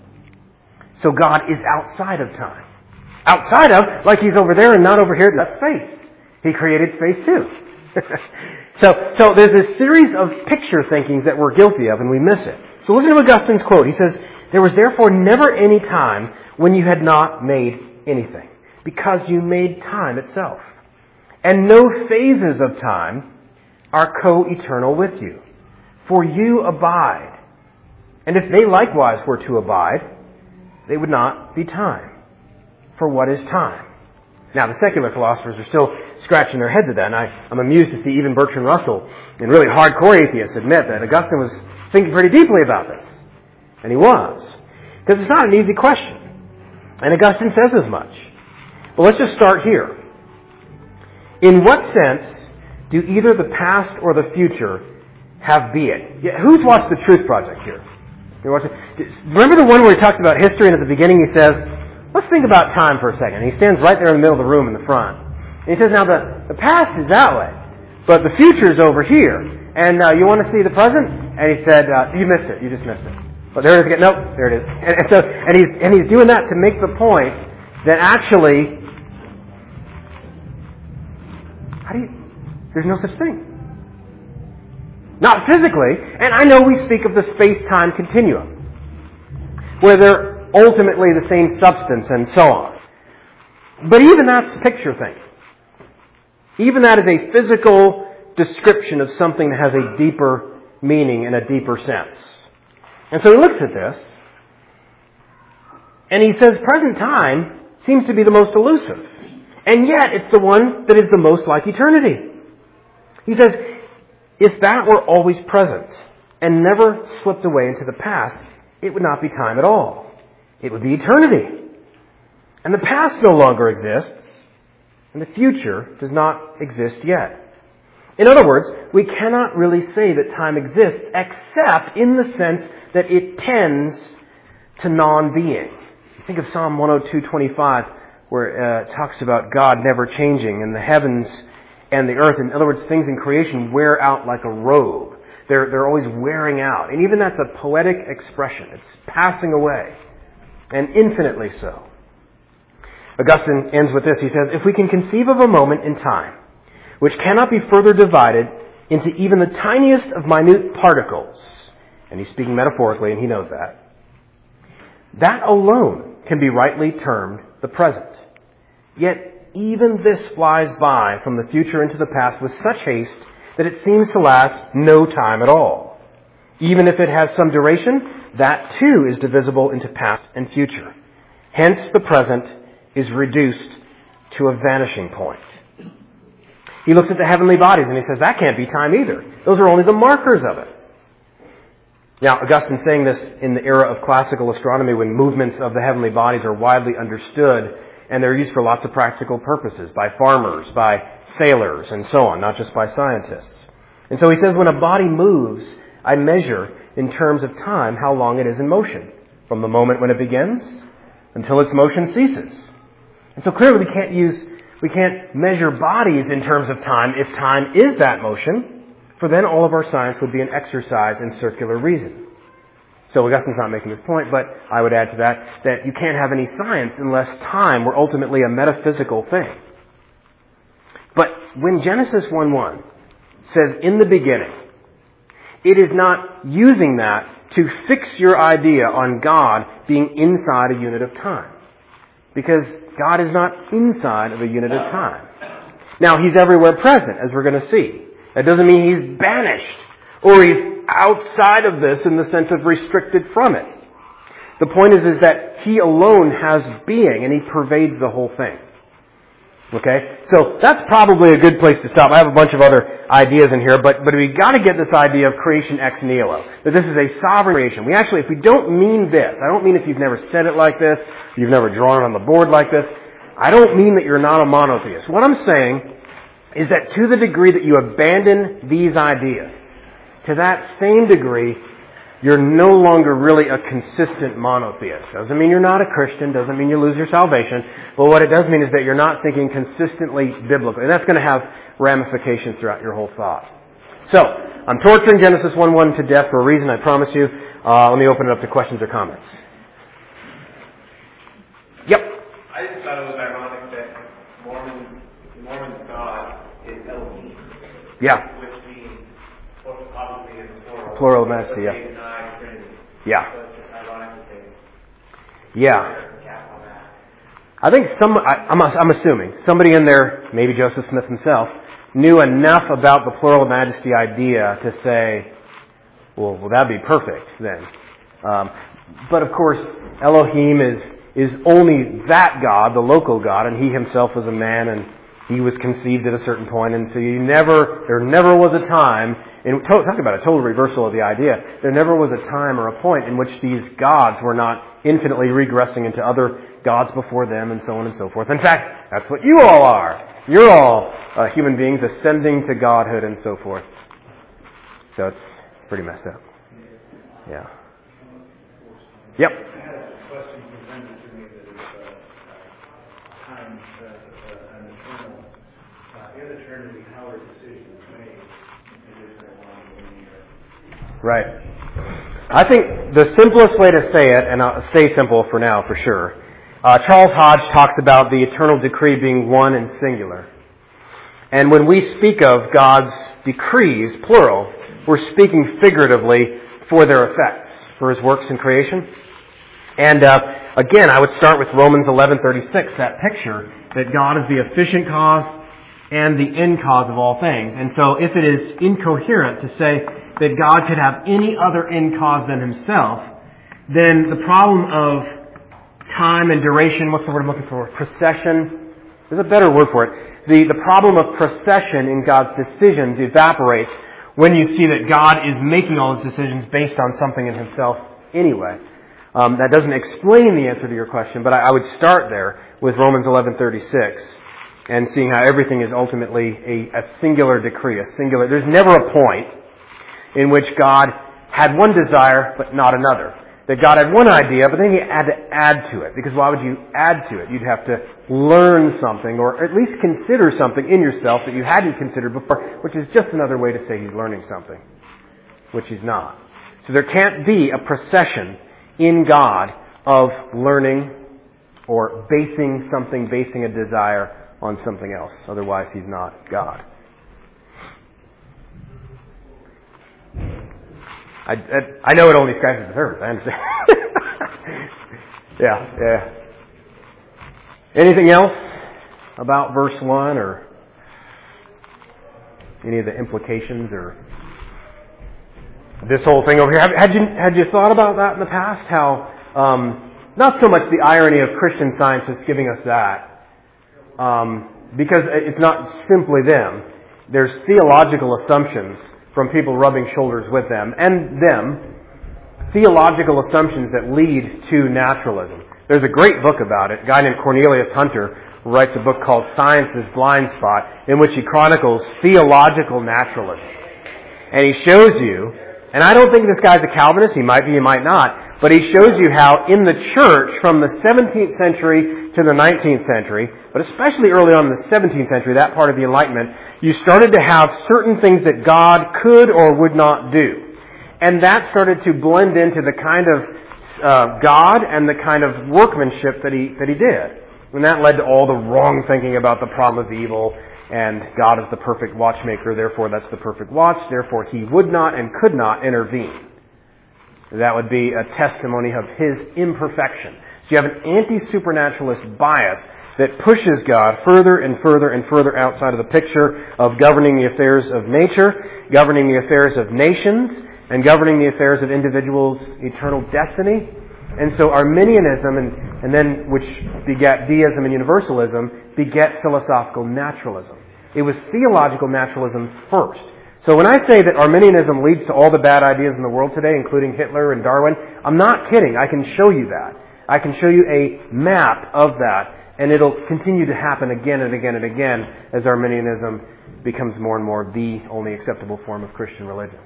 So God is outside of time. Outside of, like he's over there and not over here, that's space. He created space too. so, so there's this series of picture thinkings that we're guilty of and we miss it. So listen to Augustine's quote. He says, there was therefore never any time when you had not made anything, because you made time itself. And no phases of time are co-eternal with you. For you abide. And if they likewise were to abide, they would not be time. For what is time? Now, the secular philosophers are still scratching their heads at that, and I, I'm amused to see even Bertrand Russell and really hardcore atheists admit that Augustine was thinking pretty deeply about this. And he was. Because it's not an easy question. And Augustine says as much. But let's just start here. In what sense do either the past or the future have being? Yeah, who's watched the Truth Project here? You watch it? Remember the one where he talks about history, and at the beginning he says, let's think about time for a second. And he stands right there in the middle of the room in the front. And he says, now the, the past is that way, but the future is over here. And uh, you want to see the present? And he said, uh, you missed it. You just missed it. But there it is again. Nope, there it is. And, and so, and he's and he's doing that to make the point that actually, how do you? There's no such thing. Not physically, and I know we speak of the space-time continuum, where they're ultimately the same substance and so on. But even that's picture thinking. Even that is a physical description of something that has a deeper meaning and a deeper sense. And so he looks at this, and he says present time seems to be the most elusive. And yet it's the one that is the most like eternity. He says, if that were always present and never slipped away into the past, it would not be time at all. It would be eternity. And the past no longer exists, and the future does not exist yet. In other words, we cannot really say that time exists except in the sense that it tends to non-being. Think of Psalm one oh two twenty-five, where uh, it talks about God never changing and the heavens and the earth. In other words, things in creation wear out like a robe. They're, they're always wearing out. And even that's a poetic expression. It's passing away, and infinitely so. Augustine ends with this. He says, if we can conceive of a moment in time which cannot be further divided into even the tiniest of minute particles, and he's speaking metaphorically, and he knows that, that alone can be rightly termed the present. Yet even this flies by from the future into the past with such haste that it seems to last no time at all. Even if it has some duration, that too is divisible into past and future. Hence the present is reduced to a vanishing point. He looks at the heavenly bodies and he says, that can't be time either. Those are only the markers of it. Now, Augustine's saying this in the era of classical astronomy when movements of the heavenly bodies are widely understood and they're used for lots of practical purposes by farmers, by sailors, and so on, not just by scientists. And so he says, when a body moves, I measure in terms of time how long it is in motion, from the moment when it begins until its motion ceases. And so clearly we can't use, we can't measure bodies in terms of time if time is that motion, for then all of our science would be an exercise in circular reason. So Augustine's not making this point, but I would add to that that you can't have any science unless time were ultimately a metaphysical thing. But when Genesis one one says, in the beginning, it is not using that to fix your idea on God being inside a unit of time. Because God is not inside of a unit of time. Now, He's everywhere present, as we're going to see. That doesn't mean He's banished, or He's outside of this in the sense of restricted from it. The point is, is that He alone has being, and He pervades the whole thing. Okay? So that's probably a good place to stop. I have a bunch of other ideas in here, but, but we got to get this idea of creation ex nihilo. That this is a sovereign creation. We actually, if we don't mean this, I don't mean if you've never said it like this, you've never drawn it on the board like this, I don't mean that you're not a monotheist. What I'm saying is that to the degree that you abandon these ideas, to that same degree, you're no longer really a consistent monotheist. Doesn't mean you're not a Christian, doesn't mean you lose your salvation, but what it does mean is that you're not thinking consistently biblically. And that's going to have ramifications throughout your whole thought. So, I'm torturing Genesis one one to death for a reason, I promise you. Uh, let me open it up to questions or comments. Yep. I just thought it was ironic that Mormon, Mormon's God is Elohim. Yeah. Which means, obviously, it's plural. Plural majesty, yeah. Yeah. So it's just ironic that they Yeah. cap on that. I think some, I, I'm, I'm assuming, somebody in there, maybe Joseph Smith himself, knew enough about the plural majesty idea to say, well, well that'd be perfect then. Um, but of course, Elohim is, is only that God, the local God, and He Himself was a man and He was conceived at a certain point, and so you never, there never was a time, and talk about a total reversal of the idea, there never was a time or a point in which these gods were not infinitely regressing into other gods before them, and so on and so forth. In fact, that's what you all are. You're all uh, human beings ascending to godhood and so forth. So it's, it's pretty messed up. Yeah. Yep. Right. I think the simplest way to say it, and I'll stay simple for now for sure, uh, Charles Hodge talks about the eternal decree being one and singular. And when we speak of God's decrees, plural, we're speaking figuratively for their effects, for His works in creation. And uh, again, I would start with Romans eleven thirty-six, that picture that God is the efficient cause and the end cause of all things. And so if it is incoherent to say that God could have any other end cause than himself, then the problem of time and duration, what's the word I'm looking for? Procession. There's a better word for it. The, the problem of procession in God's decisions evaporates when you see that God is making all his decisions based on something in himself anyway. Um, that doesn't explain the answer to your question, but I, I would start there with Romans eleven thirty-six and seeing how everything is ultimately a, a singular decree, a singular. There's never a point in which God had one desire but not another. That God had one idea, but then he had to add to it. Because why would you add to it? You'd have to learn something, or at least consider something in yourself that you hadn't considered before, which is just another way to say he's learning something, which he's not. So there can't be a procession in God of learning or basing something, basing a desire on something else. Otherwise, he's not God. I, I, I know it only scratches the surface. I understand. yeah, yeah. Anything else about verse one or any of the implications or this whole thing over here? Have, had you had you thought about that in the past? How um, not so much the irony of Christian Scientists giving us that, um, because it's not simply them. There's theological assumptions from people rubbing shoulders with them, and them, theological assumptions that lead to naturalism. There's a great book about it. A guy named Cornelius Hunter writes a book called Science's Blind Spot, in which he chronicles theological naturalism. And he shows you, and I don't think this guy's a Calvinist, he might be, he might not, but he shows you how in the church from the seventeenth century to the nineteenth century, but especially early on in the seventeenth century, that part of the Enlightenment, you started to have certain things that God could or would not do. And that started to blend into the kind of uh, God and the kind of workmanship that he that he did. And that led to all the wrong thinking about the problem of evil, and God is the perfect watchmaker, therefore that's the perfect watch, therefore he would not and could not intervene. That would be a testimony of his imperfection. So you have an anti-supernaturalist bias that pushes God further and further and further outside of the picture of governing the affairs of nature, governing the affairs of nations, and governing the affairs of individuals' eternal destiny. And so Arminianism, and, and then which begat deism and universalism, beget philosophical naturalism. It was theological naturalism first. So when I say that Arminianism leads to all the bad ideas in the world today, including Hitler and Darwin, I'm not kidding. I can show you that. I can show you a map of that, and it'll continue to happen again and again and again as Arminianism becomes more and more the only acceptable form of Christian religion.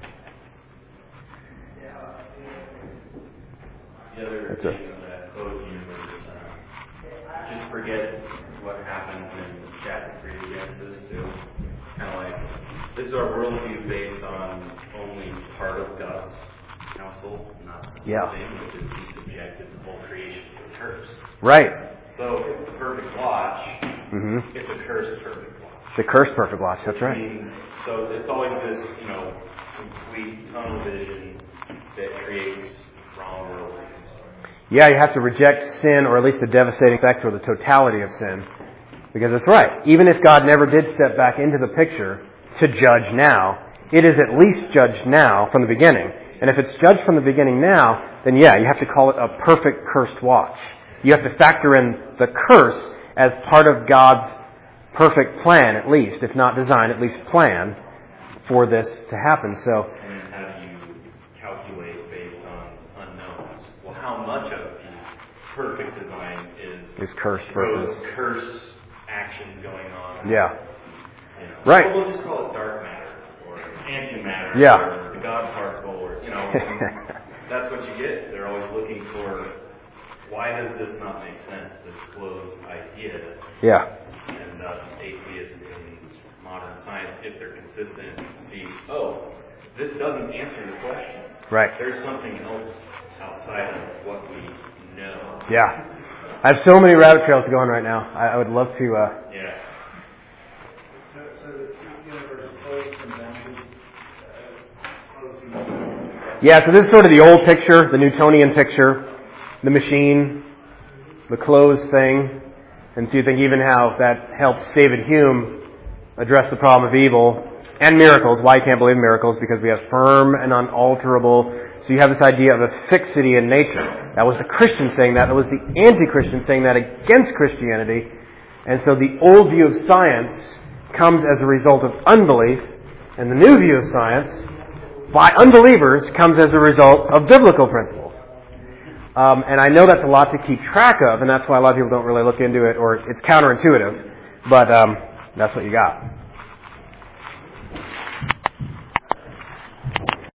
The other That's thing a, on that quote you uh, just forget what happens in chapter three of Genesis too. Kind of like, this is our worldview based on only part of God's counsel, not the yeah. whole thing, which is be subjected to the whole creation to the curse. Right. So it's the perfect watch. Mm-hmm. It's a cursed perfect watch. The cursed perfect watch, that's right. Means, so it's always this, you know, complete tunnel vision that creates wrong worldviews. Yeah, you have to reject sin, or at least the devastating effects or the totality of sin. Because it's right. Even if God never did step back into the picture to judge now, it is at least judged now from the beginning. And if it's judged from the beginning now, then yeah, you have to call it a perfect cursed watch. You have to factor in the curse as part of God's perfect plan, at least, if not design, at least plan for this to happen. So, and then how do you calculate based on unknowns? Well, how much of the perfect design is is cursed versus curse actions going on? Yeah. You know, Right. Well, we'll just call it dark matter or antimatter Yeah. or the God particle, or you know, that's what you get. They're always looking for, why does this not make sense? This closed idea. Yeah. And thus, atheists in modern science, if they're consistent, see, oh, this doesn't answer the question. Right. There's something else outside of what we know. Yeah. I have so many rabbit trails to go on right now. I, I would love to... Uh, Yeah. So, so the universe closed and bounded, uh, closed and bounded. yeah, so this is sort of the old picture, the Newtonian picture. the machine, the clothes thing. And so you think even how that helps David Hume address the problem of evil and miracles. Why you can't believe in miracles? Because we have firm and unalterable. So you have this idea of a fixity in nature. That was the Christian saying that. That was the anti-Christian saying that against Christianity. And so the old view of science comes as a result of unbelief, and the new view of science, by unbelievers, comes as a result of biblical principles. Um, and I know that's a lot to keep track of, and that's why a lot of people don't really look into it, or it's counterintuitive, but um, that's what you got.